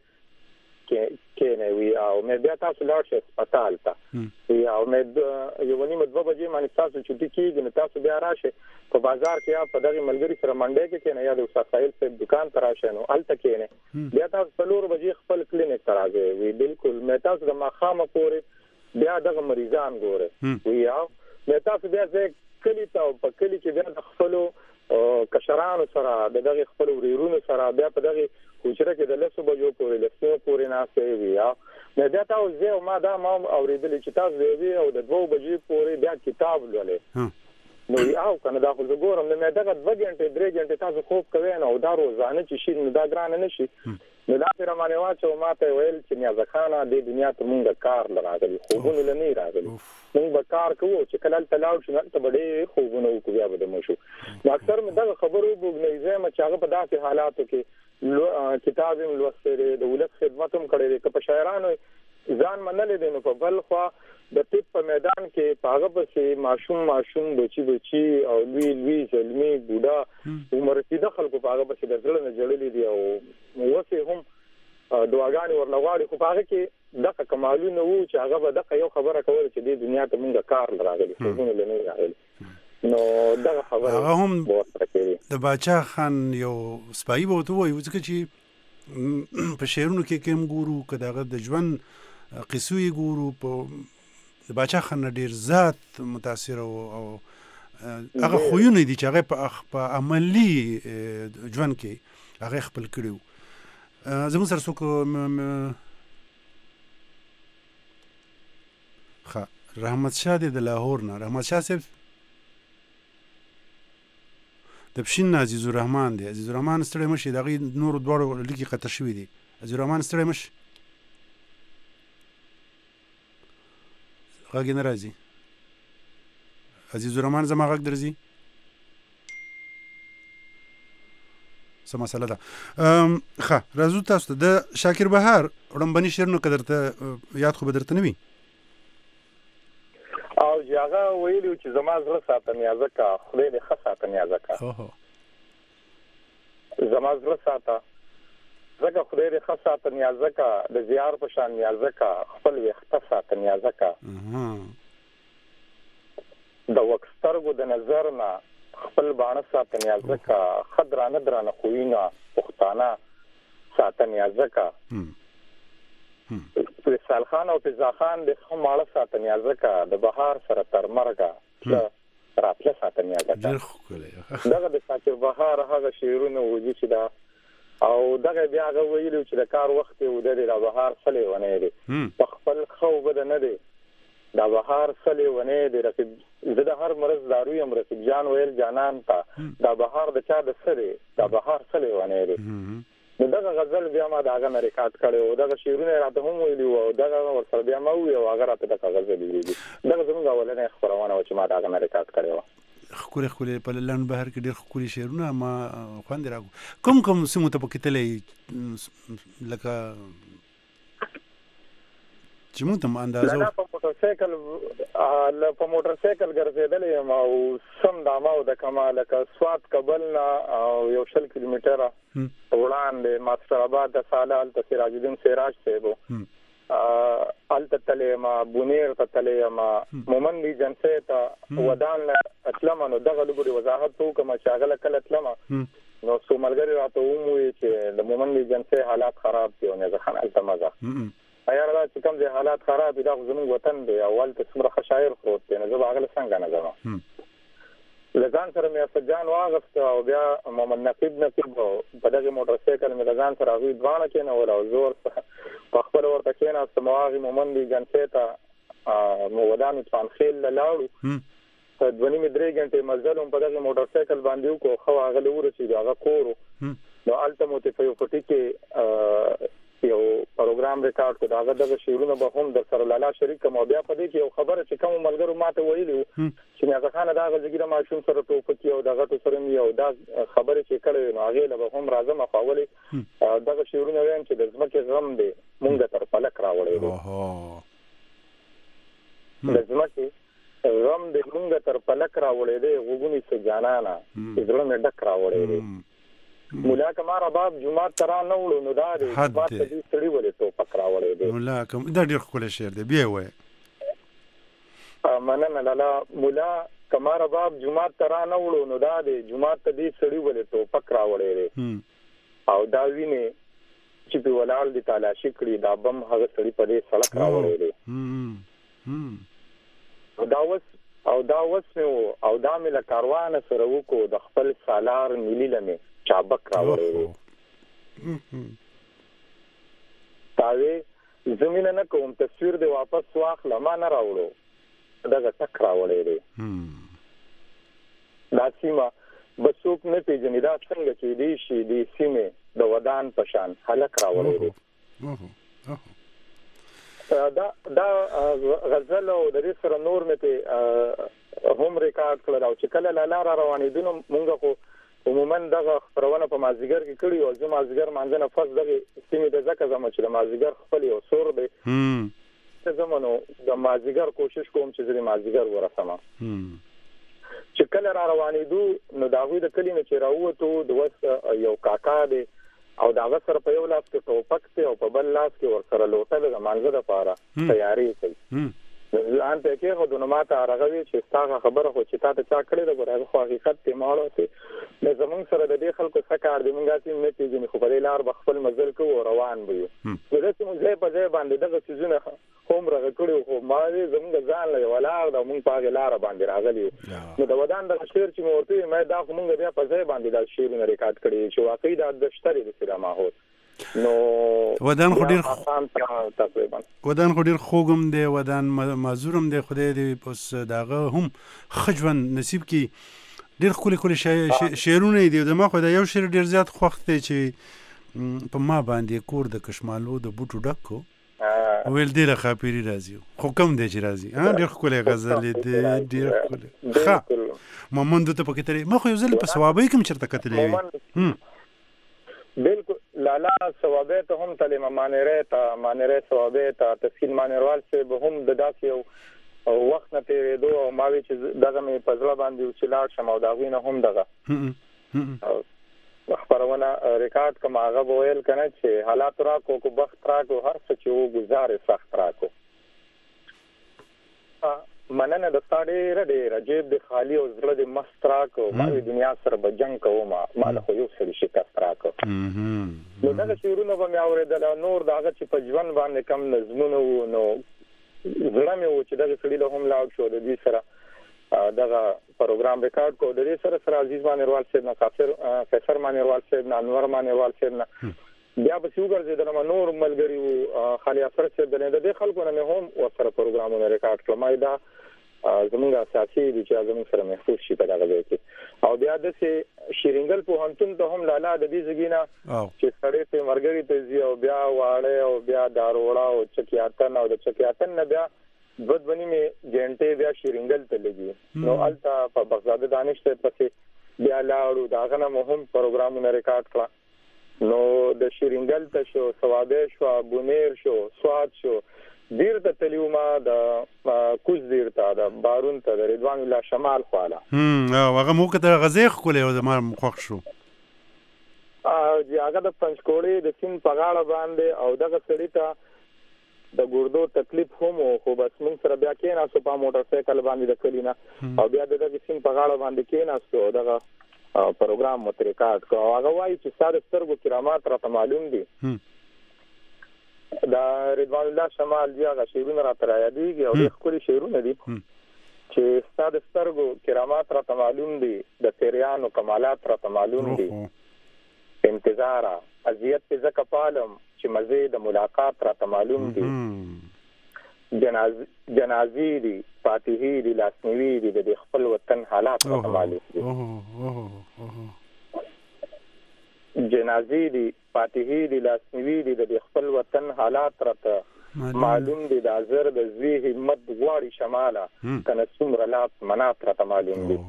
کې نه وی او مې بیا تاسو لاړ شئ هسپتال ته وی او مې یو نیمه دوه بجې باندې تاسو چټي کېږي نو تاسو بیا راشئ په بازار کې یا په دغه ملګری سره منډه کې نه یا د استاد ساحل صاحب دکان ته راشئ نو الته کې نه بیا تاسو څلور بجې خپل کلینیک ته راځئ وی بالکل مې تاسو د مخامه پورې بیا دغه مریضان ګوره وی او مې تاسو بیا ځکه کلی ته په کلی کې بیا د خپل کشرانو سره دغه خپل وريرونو سره بیا په دغه حجره کې د لسو بجو پورې لسو پورې ناسې وی او مې بیا تاسو زه ما دا ما اوریدل چې تاسو دی او د دوه بجې پورې بیا کتاب لولې نو یو کنه دا خو زګورم نه مې دغه دوه غنټې درې غنټې تاسو خوب کوي نو دا روزانه چې شي نو دا ګران نه شي نو دا پر معنی واچو ماته ویل چې نیاز خانه د دنیا ته مونږ کار لراغلي خوبونه لنی راغلي مونږ به کار کوو چې کله تلاو شو ته بډې خوبونه وکړو بیا به مو شو نو اکثر مې دا خبرو وګنیزه ما چې هغه په داسې حالاتو کې کتاب هم لوستره د ولادت خدمت هم کړی د په شاعرانو ځان منل دي نو په بل خو د طب په میدان کې پاغه پسې ماشوم ماشوم بچي بچي او لوی لوی ځلمي بوډا عمر رسیده خلکو پاغه پسې د ځل نه جوړلې دي او وسه هم دواګانی ورلغواړي خو پاغه کې دغه کمالونه وو چې هغه به دغه یو خبره کوله چې د دنیا ته مونږه کار لراغلي خو نه لنی راغلي نو دغه خبره هغه هم ورته کوي. د باچا خان یو سپایي به ورته وایي ځکه چې په شعرونو کې کوم ګورو که د هغه د ژوند قصو یې ګورو په د باچا خان نه ډېر ذات متاثر او هغه خویونه دي چې هغه په عملي ژوند کې هغه خپل کړي وو. زموږ سره څوک ښه رحمت شاه دی د لاهور نه. رحمت شاه صاحب د پښین نه عزیز الرحمن دی. عزیز الرحمن ستړی مشي، د هغې نورو دواړو لیکې قطع شوي دي. عزیز الرحمن ستړی مشي، غږ یې نه راځي. عزیز الرحمن زما غږ درځي؟ څه مسله ده. ښه راځو تاسو ته د شاکر بهار وړاندبني شعرونه که درته یاد خو به درته نه وي؟ او چې هغه ویلي چې زما زړه ساته نیازه کا، خدای دې ښه ساته نیازه کا. زما زړه ساته ځکه خدای دې ښه ساته نیازه کا، د زیار په شان نیازه کا، خپل ویښته ساته نیازه کا. د وکسترګو د نظر نه خپل باڼه ساته نیازه کا، ښه درانه درانه خویونه پښتانه ساته نیازه کا. وصال خان او فضا خان د ښه ماړه ساته نیازه کا، د بهار سره تر مرګه راتله ساته نیازه کا. دغه د شاکر بهار هغه شعرونه وو چې دا او دغه بیا هغه ویلي چې د کار وخت یې ودرې د بهار څلی ونی دی په خپل ښه اوبه نه دی د بهار څلی ونی دی. رقیب زه د هر مرض دارو یم، رقیب جان ویل جانان ته د بهار د چا د څه دی، د بهار څلی ونی دی. نو دغه غزل بیا ما د هغه نه ریکارډ کړی و، دغه شعرونه یې راته هم ویلي وو او دغه ورسره بیا ما وویل او هغه راته دغه غزل ویلي. دغه زموږ اولنۍ خپرونه وه چې ما د هغه نه ریکارډ کړې وه. ښکلې ښکلې په لنډ بهر کې ډېر ښکلي شعرونه ما خوند یې راکړو. کوم کوم سیمو ته پکې تللی لکه چې موږ ته هم اندازه نه په موټرسایکل په موټرسایکل ګرځېدلی یم او سم د اماو د کما لکه سوات کابل نه یو شل کیلومیټره وړاندې ماسټر آباد د ساله هلته سراج الدین سراج صاحب و هلته تللی یم، بونیر ته تللی یم، مومند ایجنسۍ ته ودان نه تلم. نو دغه لږ وضاحت وکړم چې هغه له کله تلم نو څو ملګري راته ومویل چې د مومند ایجنسۍ حالات خراب دي او نیزه خان هلته مه ځه. یاره دا چې کوم ځای حالات خراب دي دا خو زموږ وطن دی او هلته څومره ښه شاعر پروت دی، نو زه به هغه له څنګه نه ځم. له ځان سره مې اسدجان واغسته او بیا محمد نقیب نقیب په دغې موټرسایکل مې له ځان سره هغوی دواړه کېنول او زه ورته په خپله ورته کېناستم او هغې مومند ایجنسۍ ته مو ودان عطفان خیل له لاړو. په دوه نیمې درې غنټې مزل هم په دغې موټرسایکل باندې وکړو، ښه هغه له ورسېدو هغه کور و. نو هلته مو ته په یو پټي کې یو پروګرام ریکارډ کړو، هغه دغه شعرونه به هم در سره لالا شریک کړم. او بیا په دې کې یو خبره چې کومو ملګرو ما ته ویلي وو چې نیازه خانه د هغه زګیره ماشوم سره ټوپکي او د غټو سره مې او دا خبرې چې کړې وې نو هغې له به هم راځم خو اولې دغه شعرونه ویم چې د ځمکې غم دی مونږ تر فلک راوړی دی، د ځمکې غم دی مونږ تر فلک راوړی دی، غوږونې څه جانانه زړه مې ډک راوړی دی. مولا کمار باب جمعات ترا نه وړو نو دا دی جمعات ته دې سړي ولې ټوپک راوړی دی. مولا کوم دا ډېر ښکلی شعر دی، بیا یې وایه. مننه لالا. مولا کمار باب جمعات ترا نه وړو نو دا دی جمعات ته دې سړي ولې ټوپک راوړی دی او دا وینې چې پې ولاړ دي تالاشي کړي دا بم هغه سړي په دې سړک راوړی دی. او دا اوس او دا اوس مې و او دا مې له کاروانه سره وکړو د خپل سالار نیلي له مې چابک راوړی دی. تاوې زه مینه نه کوم تصویر دې واپس واخله ما نه راوړو دغه ټک راوړی دی. دا سیمه به څوک نه پېژني دا څنګه کېدی شي دې سیمې د ودان په شان هلک راوړی دی. دا دا غزل او د دې سره نور مې پې هم ریکارډ کړل او چې کله له لاره روانېدو نو مونږ خو عموما دغه خپرونه په مازدیګر کې کړي او زه مازدیګر مانځه نه فرض دغې سیمې ته ځکه ځم چې د مازدیګر خپل یو سور دی ته ځم نو د مازدیګر کوشش کوم چې زه د مازدیګر ورسم. چې کله را روانېدو نو د هغوی د کلي نه چې راووتو د وس یو کاکا دی او د هغه سره په یو لاس کې ټوپک دی او په بل لاس کې ورسره لوټه ده د مانځه دپاره تیارې کوي. ځان ته کې خو د نو ماته راغوي چې ستاسو خبره خو چې تاسو چا کړی دا غواړي خو حقیقت ته ماړو ته د زمونږ سره د دې خلکو څخه کار دی مونږه چې نه پیږي خو په دې لار بخپل مزل کوو روان وي نو دا چې موږ په ځای باندې دغه سيزونه کوم راغ کړو خو ما دې زمونږ ځان له ولار دا مونږ په لار باندې راغلي نو دا ودان د شعر چې مورته مې دا مونږ بیا په ځای باندې دا شعرونه ریکارډ کړی چې واقعي دا د شتري د سره ماحول نو ودان خو ډیر ودان خو ډیر خوګم دی ودان معذورم دی خدای دې پس داغه هم خجون نصیب کی ډیر خولي خولي شعرونه دی د ما خو دا یو شعر ډیر زیات خوښ دی چې په ما باندې کور د کشمالو د بوټو ډکو ویل دی له خاپيري راځي خو کم دی چې راځي ها ډیر خولي غزل دی ډیر خولي ښه مومند ته پکې ترې ما خو یو ځل په ثوابي کوم چرته کتلې بالکل لالا ثوابه ته هم تلمه مانره ته مانره ثوابه ته تفصیل مانروال سے به هم د داسې یو وخت نه تیرېدو او ما وی چې دغه مې پزړه باندې چې لاړ شم او دا غوینه هم دغه خبرونه ریکارډ کوم هغه وویل کنه چې حالات را کو کو بخت را کو هر څه چې وو گزارې سخت را کو مننه د ستاره رډې رجیب د خالی او زړه د مسترا کو ما د دنیا سره بجنګ کوم ما له خو یو سړي شکست را کو نو دا شعرونه به مې اوریدل نور داغه چې په ژوند باندې کم نظمونه وو نو زړه مې و چې دا سړي له هم لاړ شو د دې سره دغه پروګرام ریکارډ کو د دې سره سره عزیز مانیروال صاحب نه کافر فیصل مانیروال صاحب نه انور مانیروال صاحب نه بیا به څنګه ګرځیدل ما نور ملګری وو خالي افسر صاحب د دې خلکو نه هم ورسره پروګرامونه ریکارډ کړم ما دا زمونږ اساسي دي چې زمونږ سره محفوظ شي په دغه ځای کې او بیا د شیرینګل په هنتون ته هم لاله د دې زګینا چې سړی ته مرګري ته زی او بیا واړې او بیا داروړه او چکیاتن او د چکیاتن نه بیا ود بنی می جنټه بیا شیرینګل ته لګي نو التا په بغداد دانش ته پسې بیا لاړو داغه نه هم پروګرامونه ریکارډ کړه نو د شیرینګل ته شو ثوابه شو بونیر شو سواد شو دیر ته تلیوما د کوز دیر ته د بارون ته د رضوان الله شمال خواله هم هغه مو کته غزیخ کولې او د ما مخخ شو ا چې هغه د پنځکوړې د سین په غاړه باندې او دغه سړی ته د ګردو تکلیف هم خو بس موږ سره بیا کې نه سو په موټر سایکل باندې د کلینا او بیا د دغه سین په غاړه باندې کې نه سو دغه پروګرام متریکات کو هغه وایي چې ساده سترګو کرامات راته معلوم دي دا رضوان الله شمال دی هغه شعرونه را تر یادېږي او د خوري شعرونه دي چې ستاسو سترګو کرامات را معلوم دي د پیریانو کمالات را معلوم دي انتظار اذیت زکه پالم چې مزه د ملاقات را معلوم دي جناز جنازي دي فاتحي دي لاسنوي دي د خپل وطن حالات را معلوم دي جنازي دي فاتحي دي لاسنوي دي د خپل وطن حالات راته معلوم دي د ازر د زوی همت غواړي شماله کنه څومره لات منات راته معلوم دي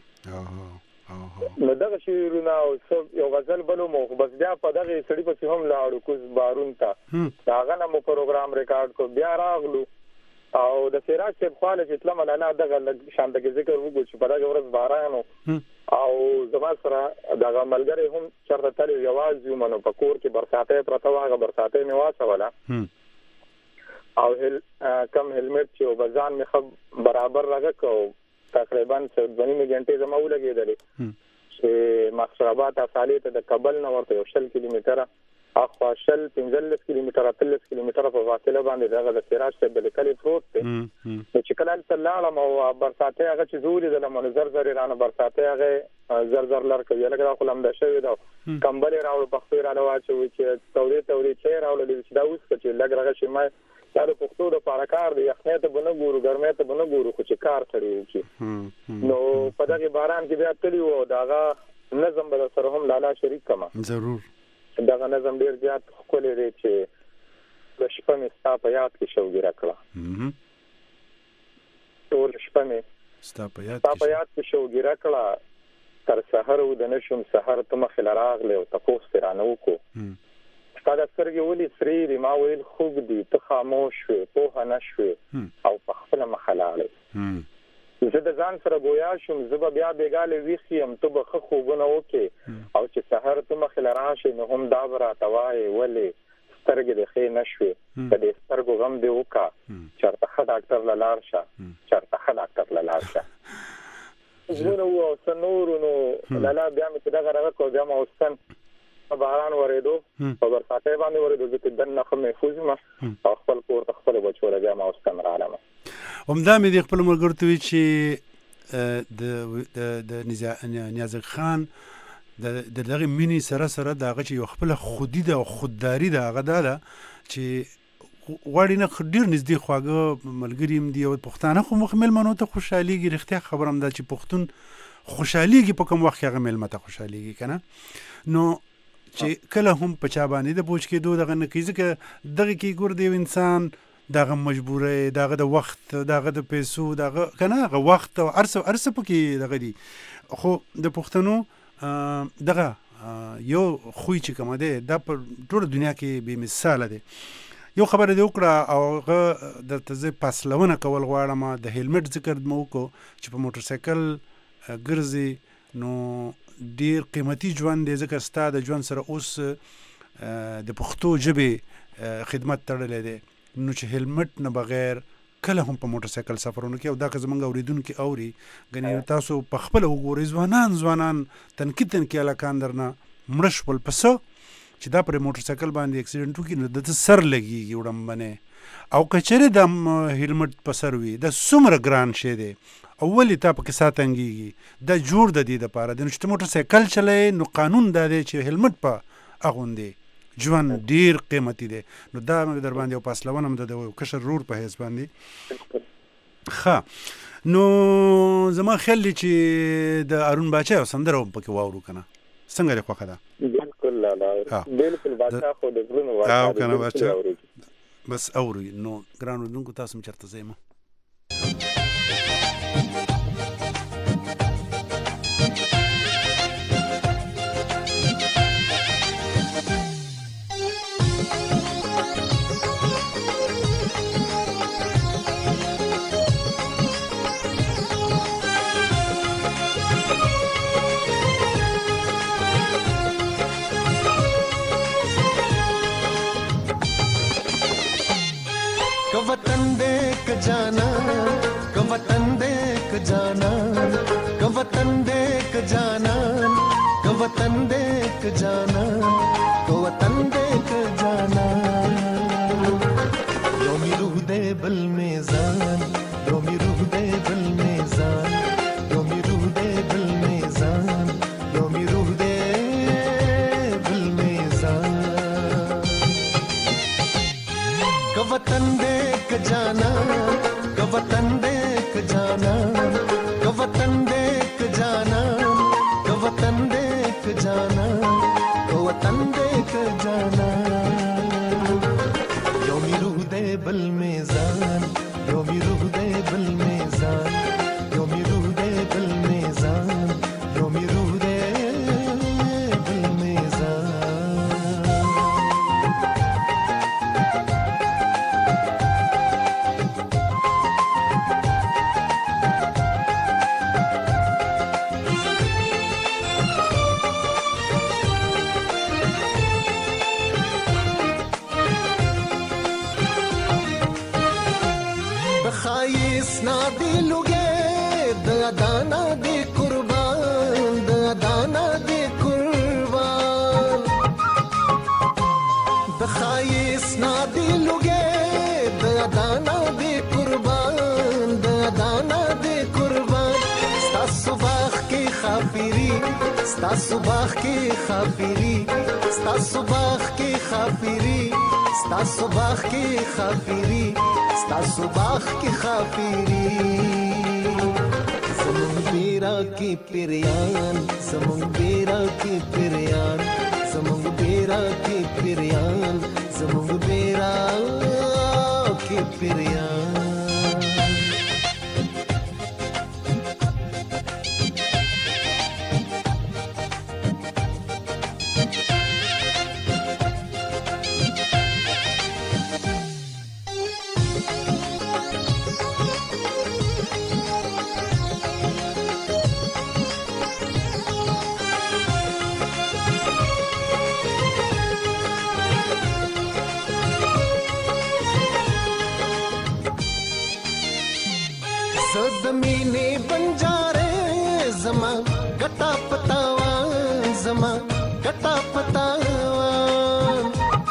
نو دغه شعرونه او یو غزل بلو مو بس بیا په دغه سړي په هم لاړو کوز بارون ته داغه نو پروګرام ریکارډ کو بیا راغلو او د سراج صاحب خاله چې تلم نه دغه شاندګي ذکر وګورئ چې په دغه ورځ بارانو او زما سره دغه ملګری هم چرته تل یوازې ومنو په کور کې برساته پرته واغه برساته مې واسوله او هل کم هلمټ چې وبزان مې خب برابر راغ کو تقریبا څو دني غنټه زما ولګېدلې چې مخصربات اصالې ته د کابل نه ورته یو شل کیلومتره اخوا شل پنځلس کیلومتره اتلس کیلومتره په فاصله باندې دغه د سراج ته بل کلی پروت دی چې کله تل لاړم او برساته هغه چې زوري د منظر زر رانه برساته هغه زر زر لر کوي لکه خپل هم د شوی دا کمبل راوړ په خپل راو واچوي چې توري توري چې راوړل چې دا اوس چې لګ راغی چې ما دا د پښتو د پارکار دی یخنه ته بنه ګورو ګرمه ته بنه ګورو خو چې کار کړی کی نو په دغه باران کې بیا تلی و داغه نظم به سره هم لالا شریک کما ضرور دغه نظم ډیر زیات خولې دی چې د شپه مې ستا په یاد کې شوګیره کړه ټول شپه مې ستا په یاد کې شوګیره کړه تر سحر و د نشم سحر ته مخ لراغله او تاسو ترانه وکړو ستا د سترګې ولې سری دی ما ویل خوب دی ته خاموش شوې په نشوي او په خپل مخلاله زه د ځان سره گویا شم زه بیا بیګاله ویخیم ته به خوبونه وکې او چې سحر ته مخ لراشه نو هم دا برا توای ولې سترګې د ښې نشوي د دې سترګو غم دی وکا چرته ښه ډاکټر لاله شه چرته ښه ډاکټر لاله شه زونه و سنور نو لاله بیا مې دا غره کو بیا ما وستن باران ورېدو په برساته باندې ورېدو چې دنه خو محفوظ ما خپل کور خپل بچو لګیا ما وستن رااله همدا مې د خپل مرګ ته وی چې د د نیاز خان د دغه مینی سره سره دغه چې یو خپل خودی د خودداری دغه ده چې غواړي نه ډیر نږدې خواږه ملګریم دی او پښتانه خو مخمل منو ته خوشحاليږي رښتیا خبرم ده چې پښتون خوشحاليږي په کوم وخت کې هغه مل مته خوشحاليږي کنه نو چې کله هم په چا باندې د بوج کېدو دغه نه کیږي چې دغه کې ګور دی انسان دغه مجبورې دغه د وخت دغه د پیسو دغه کنه هغه وخت او ارسه ارسه پکې دغه دی خو د پښتنو دغه یو خوې چې کوم دی د ټول دنیا کې به مثال دی یو خبره دی وکړه او د تزه پاسلونه کول غواړم د هیلمټ ذکر مو کو چې په موټر سایکل ګرځي نو ډیر قیمتي ژوند دی ځکه ستا د ژوند سره اوس د پښتو ژبې خدمت تړلی دی نو چې هیلمټ نه بغیر کله هم په موټر سایکل سفرونه کوي او دا که زمونږ اوریدونکي اوري ګنې تاسو په خپله وګورئ ځوانان ځوانان تنکي تنکي هلکان درنه مړه شول په څه چې دا پر موټر سایکل باندې اکسیډنټ وکړي نو دته سر لګېږي وړمبنې او که چېرې د هیلمټ په سر وي دا څومره ګران شی دی او ولې تا پکې ساتنګېږي دا جوړ د دې دپاره دی نو چې ته موټر سایکل چلوې نو قانون دا دی چې هیلمټ په اغوندې ژوند ډیر قیمتي دی نو دا مې در باندې یو پاسلونه هم د یو کشر رور په حیث باندې ښه نو زما خیال دی چې د ارون باچا یو سندره هم پکې واورو که نه څنګه دې خوښه ده بالکل لالا بالکل باچا خو د زړونو واچا او که نه باچا بس اورو نو ګران اورېدونکو تاسو هم چېرته ځئ वतन देख जाना क वतन देख जाना क वतन देख जाना क वतन देख जाना क वतन देख जाना रोमी रूह दे बल मेज़ान रोमी रूह दे बल मेज़ान रोमी रूह दे बल मेज़ान रोमी रूह दे बल मेज़ान क वतन देख जाना क वतन देख जाना क वतन देख जाना क वतन देख जाना क वतन देख जाना योमी रूह दे बल मेज़ान योमी रूह दे बल मेज़ान योमी रूह दे बल मेज़ान योमी रूह दे बल मेज़ान दाना दे कुर्बान दाना दे कुर्बान बखाइस ना दिलोगे दाना दे कुर्बान दाना दे कुर्बान स्ता सुबह की खाफिरी स्ता सुबह की खाफिरी स्ता सुबह की खाफिरी स्ता सुबह की खाफिरी स्ता सुबह की खाफिरी बेरा की पिरियान समंग बेरा की पिरियान समंग बेरा की पिरियान समंग बेरा की पिरियान زمینې بنجارې زما ګټه پتاوان زما ګټه پتاوان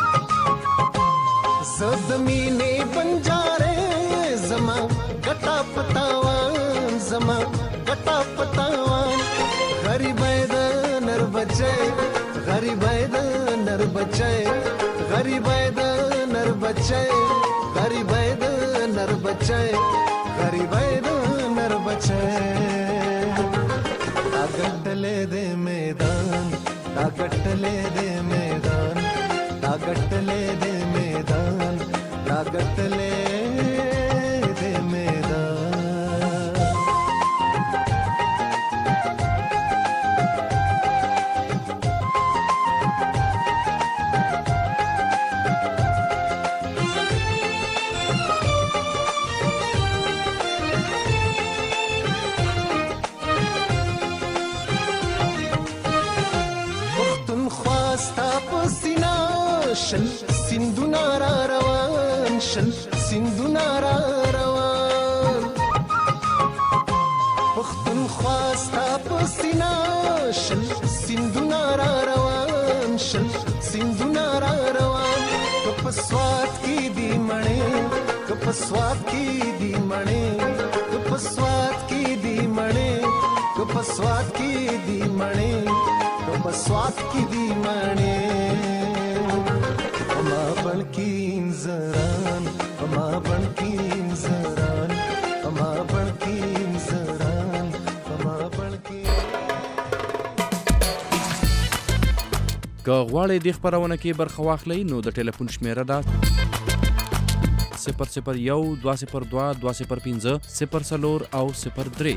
زمینې بنجارې زما ګټه پتاوان زما ګټه پتاوان غریبای د نر بچي غریبای د نر بچي غریبای د نر بچي غریبای د نر بچي غریبای د نر بچي اګټلې دې میدان اګټلې دې میدان اګټلې دې میدان اګټلې دې میدان شل سندونه را روان شل سندونه را روان پښتونخوا ستا په سینا شل سندونه را روان شل سندونه را روان که په سوات کې دی مړې که په سوات کې دی مړې که په سوات کې دی مړې که په سوات کې دی مړې که په سوات کې دی مړې ما بلکین زران ما بلکین زران ما بلکین زران ما بلکین که غواړئ د خپرونه کې برخه واخلئ نو د ټلیفون شمیره ده صفر صفر یو دوه صفر دوه دوه صفر پنځه صفر څلور او صفر درې.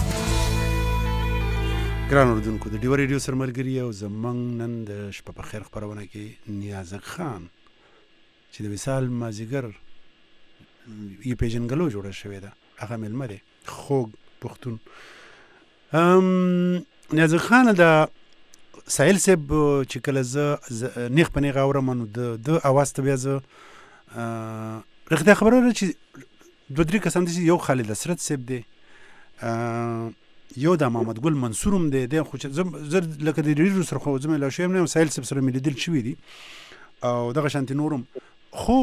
ګران اردوونکو د ډیوه ریډیو سره ملګري او زموږ نن د شپه په خیر خپرونه کې نیازک خان چې د وصال مازیګر یې پیژنګلو جوړه شوې ده هغه مېلمه دی خوږ پښتون. نیازک خان د سایل صاحب چې کله زه نیغ په نیغ اورم نو د د اواز ته بیا زه رښتیا خبره ده چې دوه درې کسان دي یو خالد اسرت صاحب دی یو د محمد ګل منصور هم دی دی خو چې زه لکه د ډېرو سره خو زه مېلاو شوی یم نه یم سایل صاحب سره مې لیدل شوي دي او دغه شانتې نور هم خو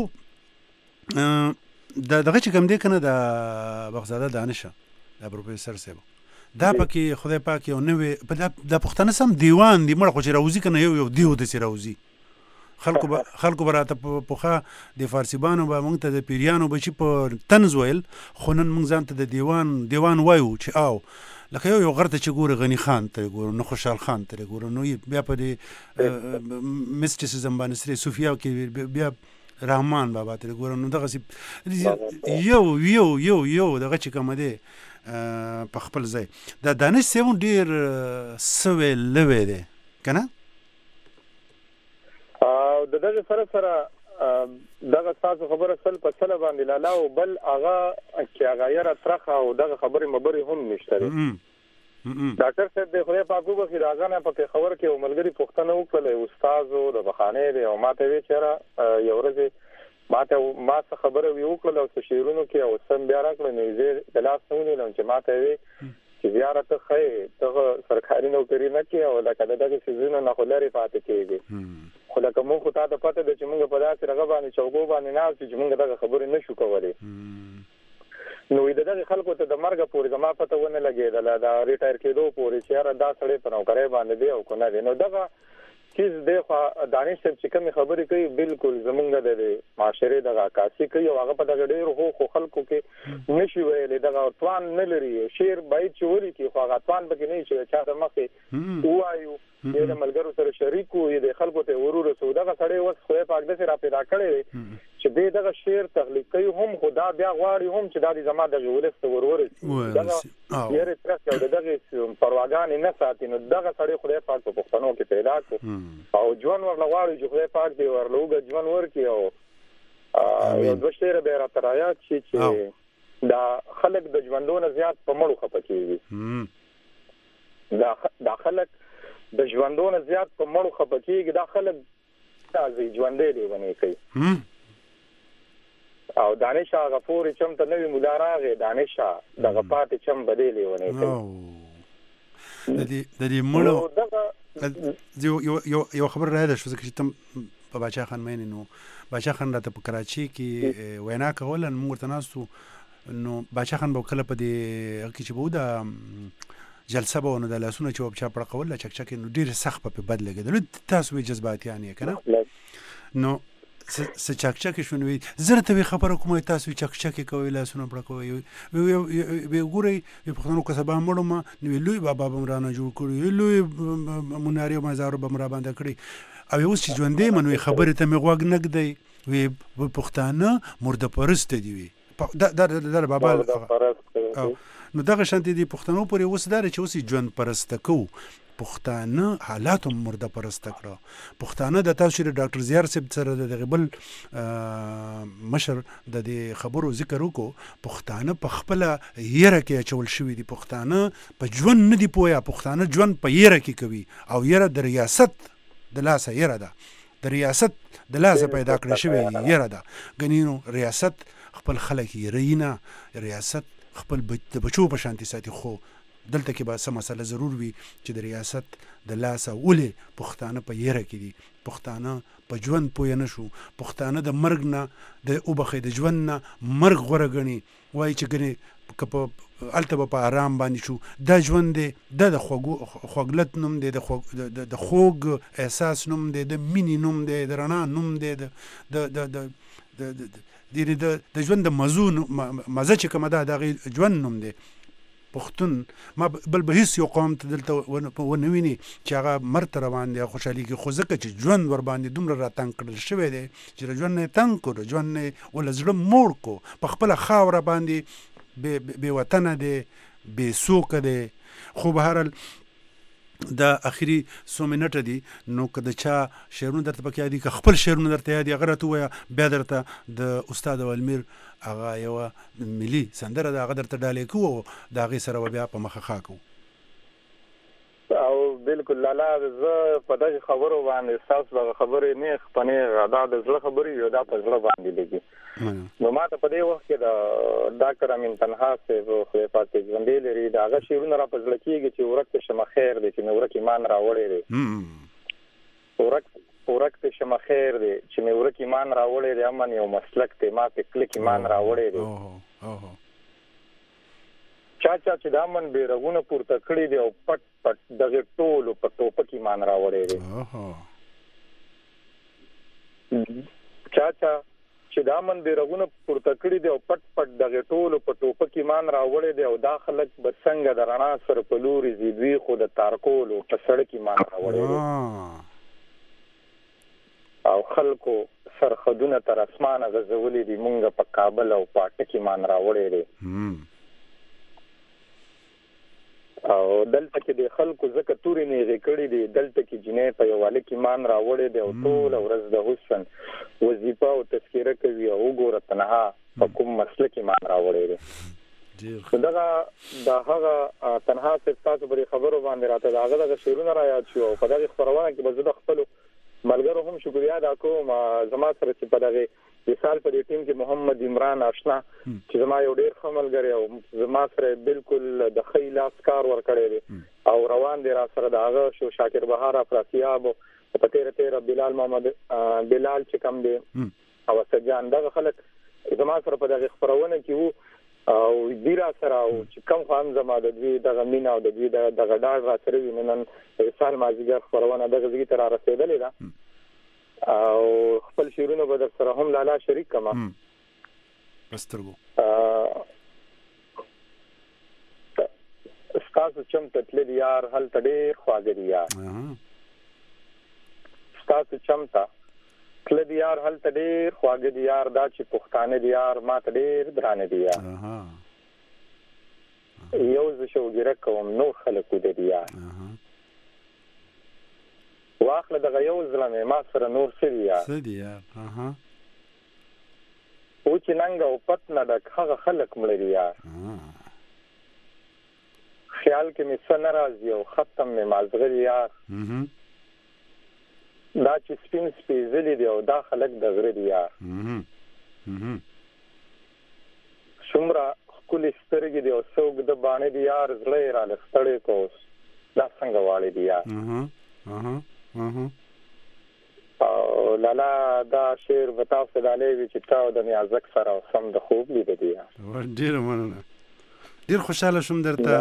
د دغه چې کوم دی که نه د بخزاده دانشه د پروفیسر صاحب دا پکې خدای پاک یو نوې د پښتانه سم دیوان دی مړه خو چې راوځي که نه یو یو دیو داسې راوځي خلکو به خلکو به راته پخوا د فارسیبانو به موږ ته د پیریانو به چې په طنز ویل خو نن موږ ځان ته د دیوان دیوان وایو چې او لکه یو یو غر ته چې ګوره غني خان ته ګوره نو خوشحال خان ته ګوره نو بیا په دې مسټیسزم باندې سره صوفیا کې بیا رحمان بابا ته ګوره نو دغه یو یو یو یو دغه چې کوم دی په خپل ځای دا دانش سیمون ډېر سوی لوی دی که نه د دغه سره سره دغه تاسو خبره سل په سل باندې لاله او بل هغه چې هغه یې ترخه او دغه خبرې مبرې هم نشته ډاکټر صاحب د خدای پاک وبخښي د هغه نه په خبر کې یو ملګري پوښتنه وکړله استادو د بخانې دی او ما ته وی چېرې یو ورځ ما ته ما څه خبره وی وکړله او څه شعرونو کې او سم بیا راکړه نو زه د لاس نه ونیولم چې ما ته وی چې بیا راته ښایي ته سرکاري نوکري نه کړې او لکه د دغه څیزونو نه خو لرې پاتې کېږي خو لکه موږ خو تا ته پته ده چې موږ په داسې هغه باندې چوکو باندې ناست یو چې موږ دغه خبرې نه شو کولی نو د دغه خلکو ته د مرګه پورې زما پته ونه لګېدله د ریټایر کېدو پورې چې یاره دا سړی په نوکرۍ باندې دی او که نه دی نو دغه چیز دی خو دانش صاحب چې کومې خبرې کوي بالکل زمونږ د معاشرې دغه عکاسي کوي او هغه په دغه ډېرو خو خلکو کې نه شي ویلی دغه توان نه لري شعر باید چې ولیکي خو هغه توان پکې نه وي چې چا ته مخکې ووایو یا د ملګرو سره شریک وو یا د خلکو ته ور ورسو دغه سړی اوس خدای پاک داسې را پیدا کړی دی چې دی دغه شعر تخلیق کوي هم خو دا بیا غواړي هم چې دا د زما دغه ولس ته ور ورسي دغه یارې ترخ او د دغې پرواګانې نه ساتي نو دغه سړی خدای پاک په پښتنو کې پیدا کړو او ژوند ورله غواړي چې خدای پاک دې ورله اوږد ژوند ورکړي او یو دوه شعره بیا راته رایاد شي چې دا خلک د ژوندونه زیات په مړو خفه کېږي دا خلک د ژوندونه زیات په مړو خفه کېږي دا خلک دا ژوندی لیونی کوي او دانش غفور چم ته نوې مولا راغې دانش د غپات چم بدلې ونه د دې د دې مړو یو یو یو خبر راځي چې تم په باچا خان مې نو باچا خان راته په کراچي کې وینا کوله موږ ورته ناستو نو باچا خان به کله په دې کې چې بو دا جلسه به نو د لاسونو چې په چا پړ کوله چک چک نو ډیر سخت په بد لګیدل تاسو وی جذباتيان یې کنه نو س چک چک شونوي زره ته خبره کومه تاسو چک چک کوي لاسونو پړ کوي وی ګوري په خپلو کسبه مړو ما نو لوی بابا بمرانه جوړ کړی لوی مناري مزار بمرا باندې کړی او اوس چې ژوندې منوي خبره ته مې غوږ نګدي وی پښتانه مرده پرست دی وی دا دا دا بابا نو دغه شانتي دي پښتنو پورې اوس دا چې اوس ژوند پرسته کو پښتانه حالات مرده پرسته کړه پښتانه د تاسو د ډاکټر زیار صاحب سره د غبل مشر د دې خبرو ذکر وکړو پښتانه په خپل یره کې چول شوی دي پښتانه په ژوند نه دی پویا پښتانه ژوند په یره کې کوي او یره د ریاست د لاسه یره ده د ریاست د لاسه پیدا کړی شوی یره ده غنینو ریاست خپل خلک یې رینه ریاست خپل د بچو په شانتي ساتي خو دلته کې به سم مسله ضرور وي چې د ریاست د لاسه ولې پښتانه په یره کې دي پښتانه په ژوند پوه نه شو پښتانه د مرګ نه د اوبخې د ژوند نه مرګ غوره ګڼي وایي چې ګنې که په هلته به په آرام باندې شو دا ژوند دی دا د خوږلت نوم دی د خوږ احساس نوم دی د مینې نوم دی د رڼا نوم دی د د ژوند د مزو مزه چې کومه ده د هغې ژوند نوم دی پښتون ما بل به هیڅ یو قوم ته دلته ونه ویني چې هغه مرته روان دی خوشحالي کې خو ځکه چې ژوند ورباندې دومره راتنګ کړل شوی دی چې د ژوند نه یې تنګ کړو ژوند نه یې ول زړه موړ کړو په خپله خاوره باندې بې وطنه دی بې سوکه دی خو به هر دا اخري څو منټه دي نو که د چا شعرونه درته پکې یادي که خپل شعرونه درته یادي هغه راته ووایه بیا درته د استاد والمیر هغه یوه ملي سندره ده هغه درته ډالۍ کوو د هغې سره به بیا په مخه ښه کوو او بالکل لالا زه په دغه خبرو باندې ستاسو دغه خبرې نیغ په نیغ دا د زړه خبرې وي دا په زړه باندې لګي نو ما ته په دې وخت کې د ډاکټر امین تنها صاحب خدای پاک دې ژوندی لري د هغه شعرونه را په زړه کېږي چې ورک ته شمه خیر دی چې مې ورک ایمان راوړی دی ورک ورک ته شمه خیر دی چې مې ورک ایمان راوړی دی امن یو مسلک دی ما په کلک ایمان راوړی دی چا چا چې دا من بیرغونه پورته کړی دی او پټ پټ دغه ټولو په ټوپک ایمان راوړی دی چا چا چې دا من بیرغونه پورته کړی دی او پټ پټ دغه ټولو په ټوپک ایمان راوړی دی او دا خلک به څنګه د رڼا سره په لوري ځي دوی خو د تارکولو په سړک ایمان راوړی دی او خلکو سرحدونه تر اسمانه غځولي دي مونږ په کابل او په اټک ایمان راوړی دی او دلته کې د خلکو زکه تورې نیغې کړي دي دلته کې جنې په یووالي کې ایمان راوړی دی او ټوله ورځ د حسن وظیفه او تذکیره کوي او وګوره تنها په کوم مسلک ایمان راوړی دی دغه د هغه تنها صرف تاسو پرې خبرو باندې راته د هغه دغه شعرونه را یاد شو او په دغه خپرونه کې به زه د خپلو ملګرو هم شکریا ادا کوم زما سره چې په دغه مثال په دې ټیم کې محمد عمران آشنا چې زما یو ډېر ښه ملګری او زما سره بالکل د ښه لاس کار ورکړی دی او روان دی را سره د هغه شو شاکر بهار افراسیاب په تیره تیره بلال محمد بلال چې کوم دی او سجان دغه خلک زما سره په دغه خپرونه کې وو او دی را سره او چې کوم خو هم زما د دوی دغه مینه او د دوی دغه ډاډ را سره وي نن سهار مازدیګر خپرونه دغه ځای ته را رسېدلې ده او خپل شعرونه به در سره هم لالا شریک کما بسترګو ستاسو چم تتل دی یار هل تډیر خواږه دی یار ستاسو چم تا تل دی یار هل تډیر خواږه دی یار دا چې پښتانه دی یار ما تډیر درانه دی یار یو ز شو ګره کوم نو خلکو دی یار واخله دغه یو ظلمه ما سره نور سړي یا سړي یا اها او چې ننګ او پت نه د هغه خلک مړي یا خیال کې مې څه ناراضي او ختم مې مازغري یا دا چې سپین سپیزلي دی او دا خلک د غره دی یا څومره ښکلې سترګې دي او څه اوږده باڼې دي یار زړه یې راله ستړی کو دا څنګه واړې دي یار او لالا دا شعر به تاسو ډالۍ وي چې تا د نیازک سره سم د خوب لیده دي یار ډېره مننه ډېر خوشحاله شوم درته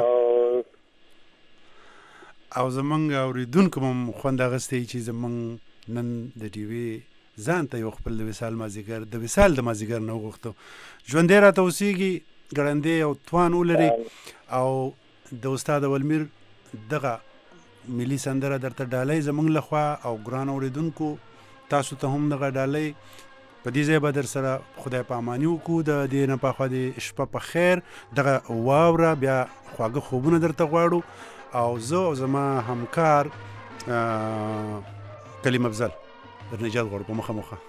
او زمونږ اورېدونکو هم خوند اخیستی چې زمونږ نن د ټي وي ځان ته یو خپل د وصال مازدیګر د وصال د مازدیګر نه وغوښتو ژوندی راته اوسېږي ګړندی او توان ولري او د استاد اولمیر دغه ملي سندره درته ډالۍ زمونږ لخوا او ګران اورېدونکو تاسو ته هم دغه ډالۍ په دې ځای به در سره خدای په اماني وکړو د دې نه پخوا د شپه په خیر دغه واوره بیا خواږه خوبونه درته غواړو او زه او زما همکار کلیم افضل در نجات غواړو په مخه مخه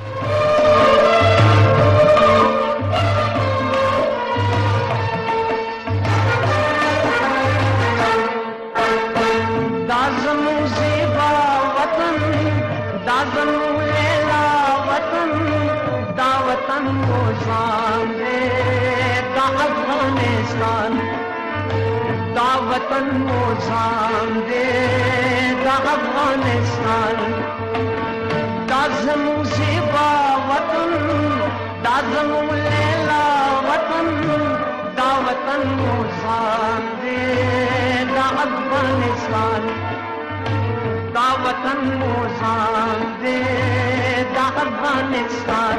वतन मोजान दे दा अफगानिस्तान दा ज़मू ज़ेबा वतन दा ज़मू लैला वतन दा वतन मोजान दे दा अफगानिस्तान दा वतन मोजान दे दा अफगानिस्तान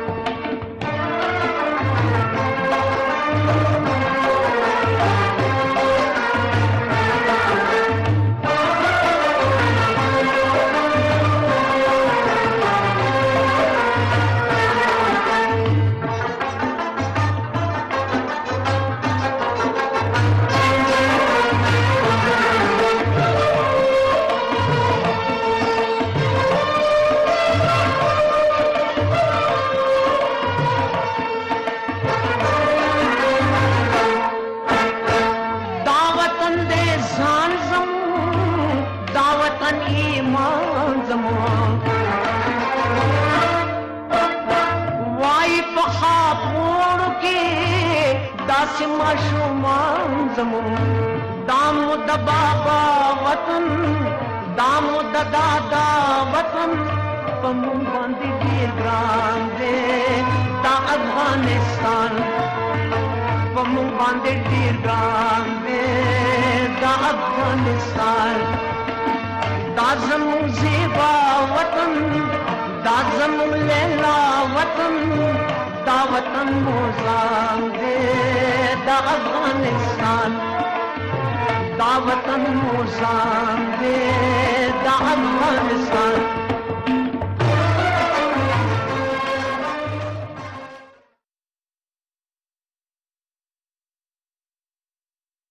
दामो द बाबा वतन दामो द दादा वतन पमू बांधी वीर ग्राम दे दा अफगानिस्तान पमू बांधी वीर ग्राम दे दा अफगानिस्तान दा ज़मू ज़ेबा वतन दा ज़मू लैला वतन दा वतन मोजान दे दा अफगानिस्तान दा वतन मोजान दे दा अफगानिस्तान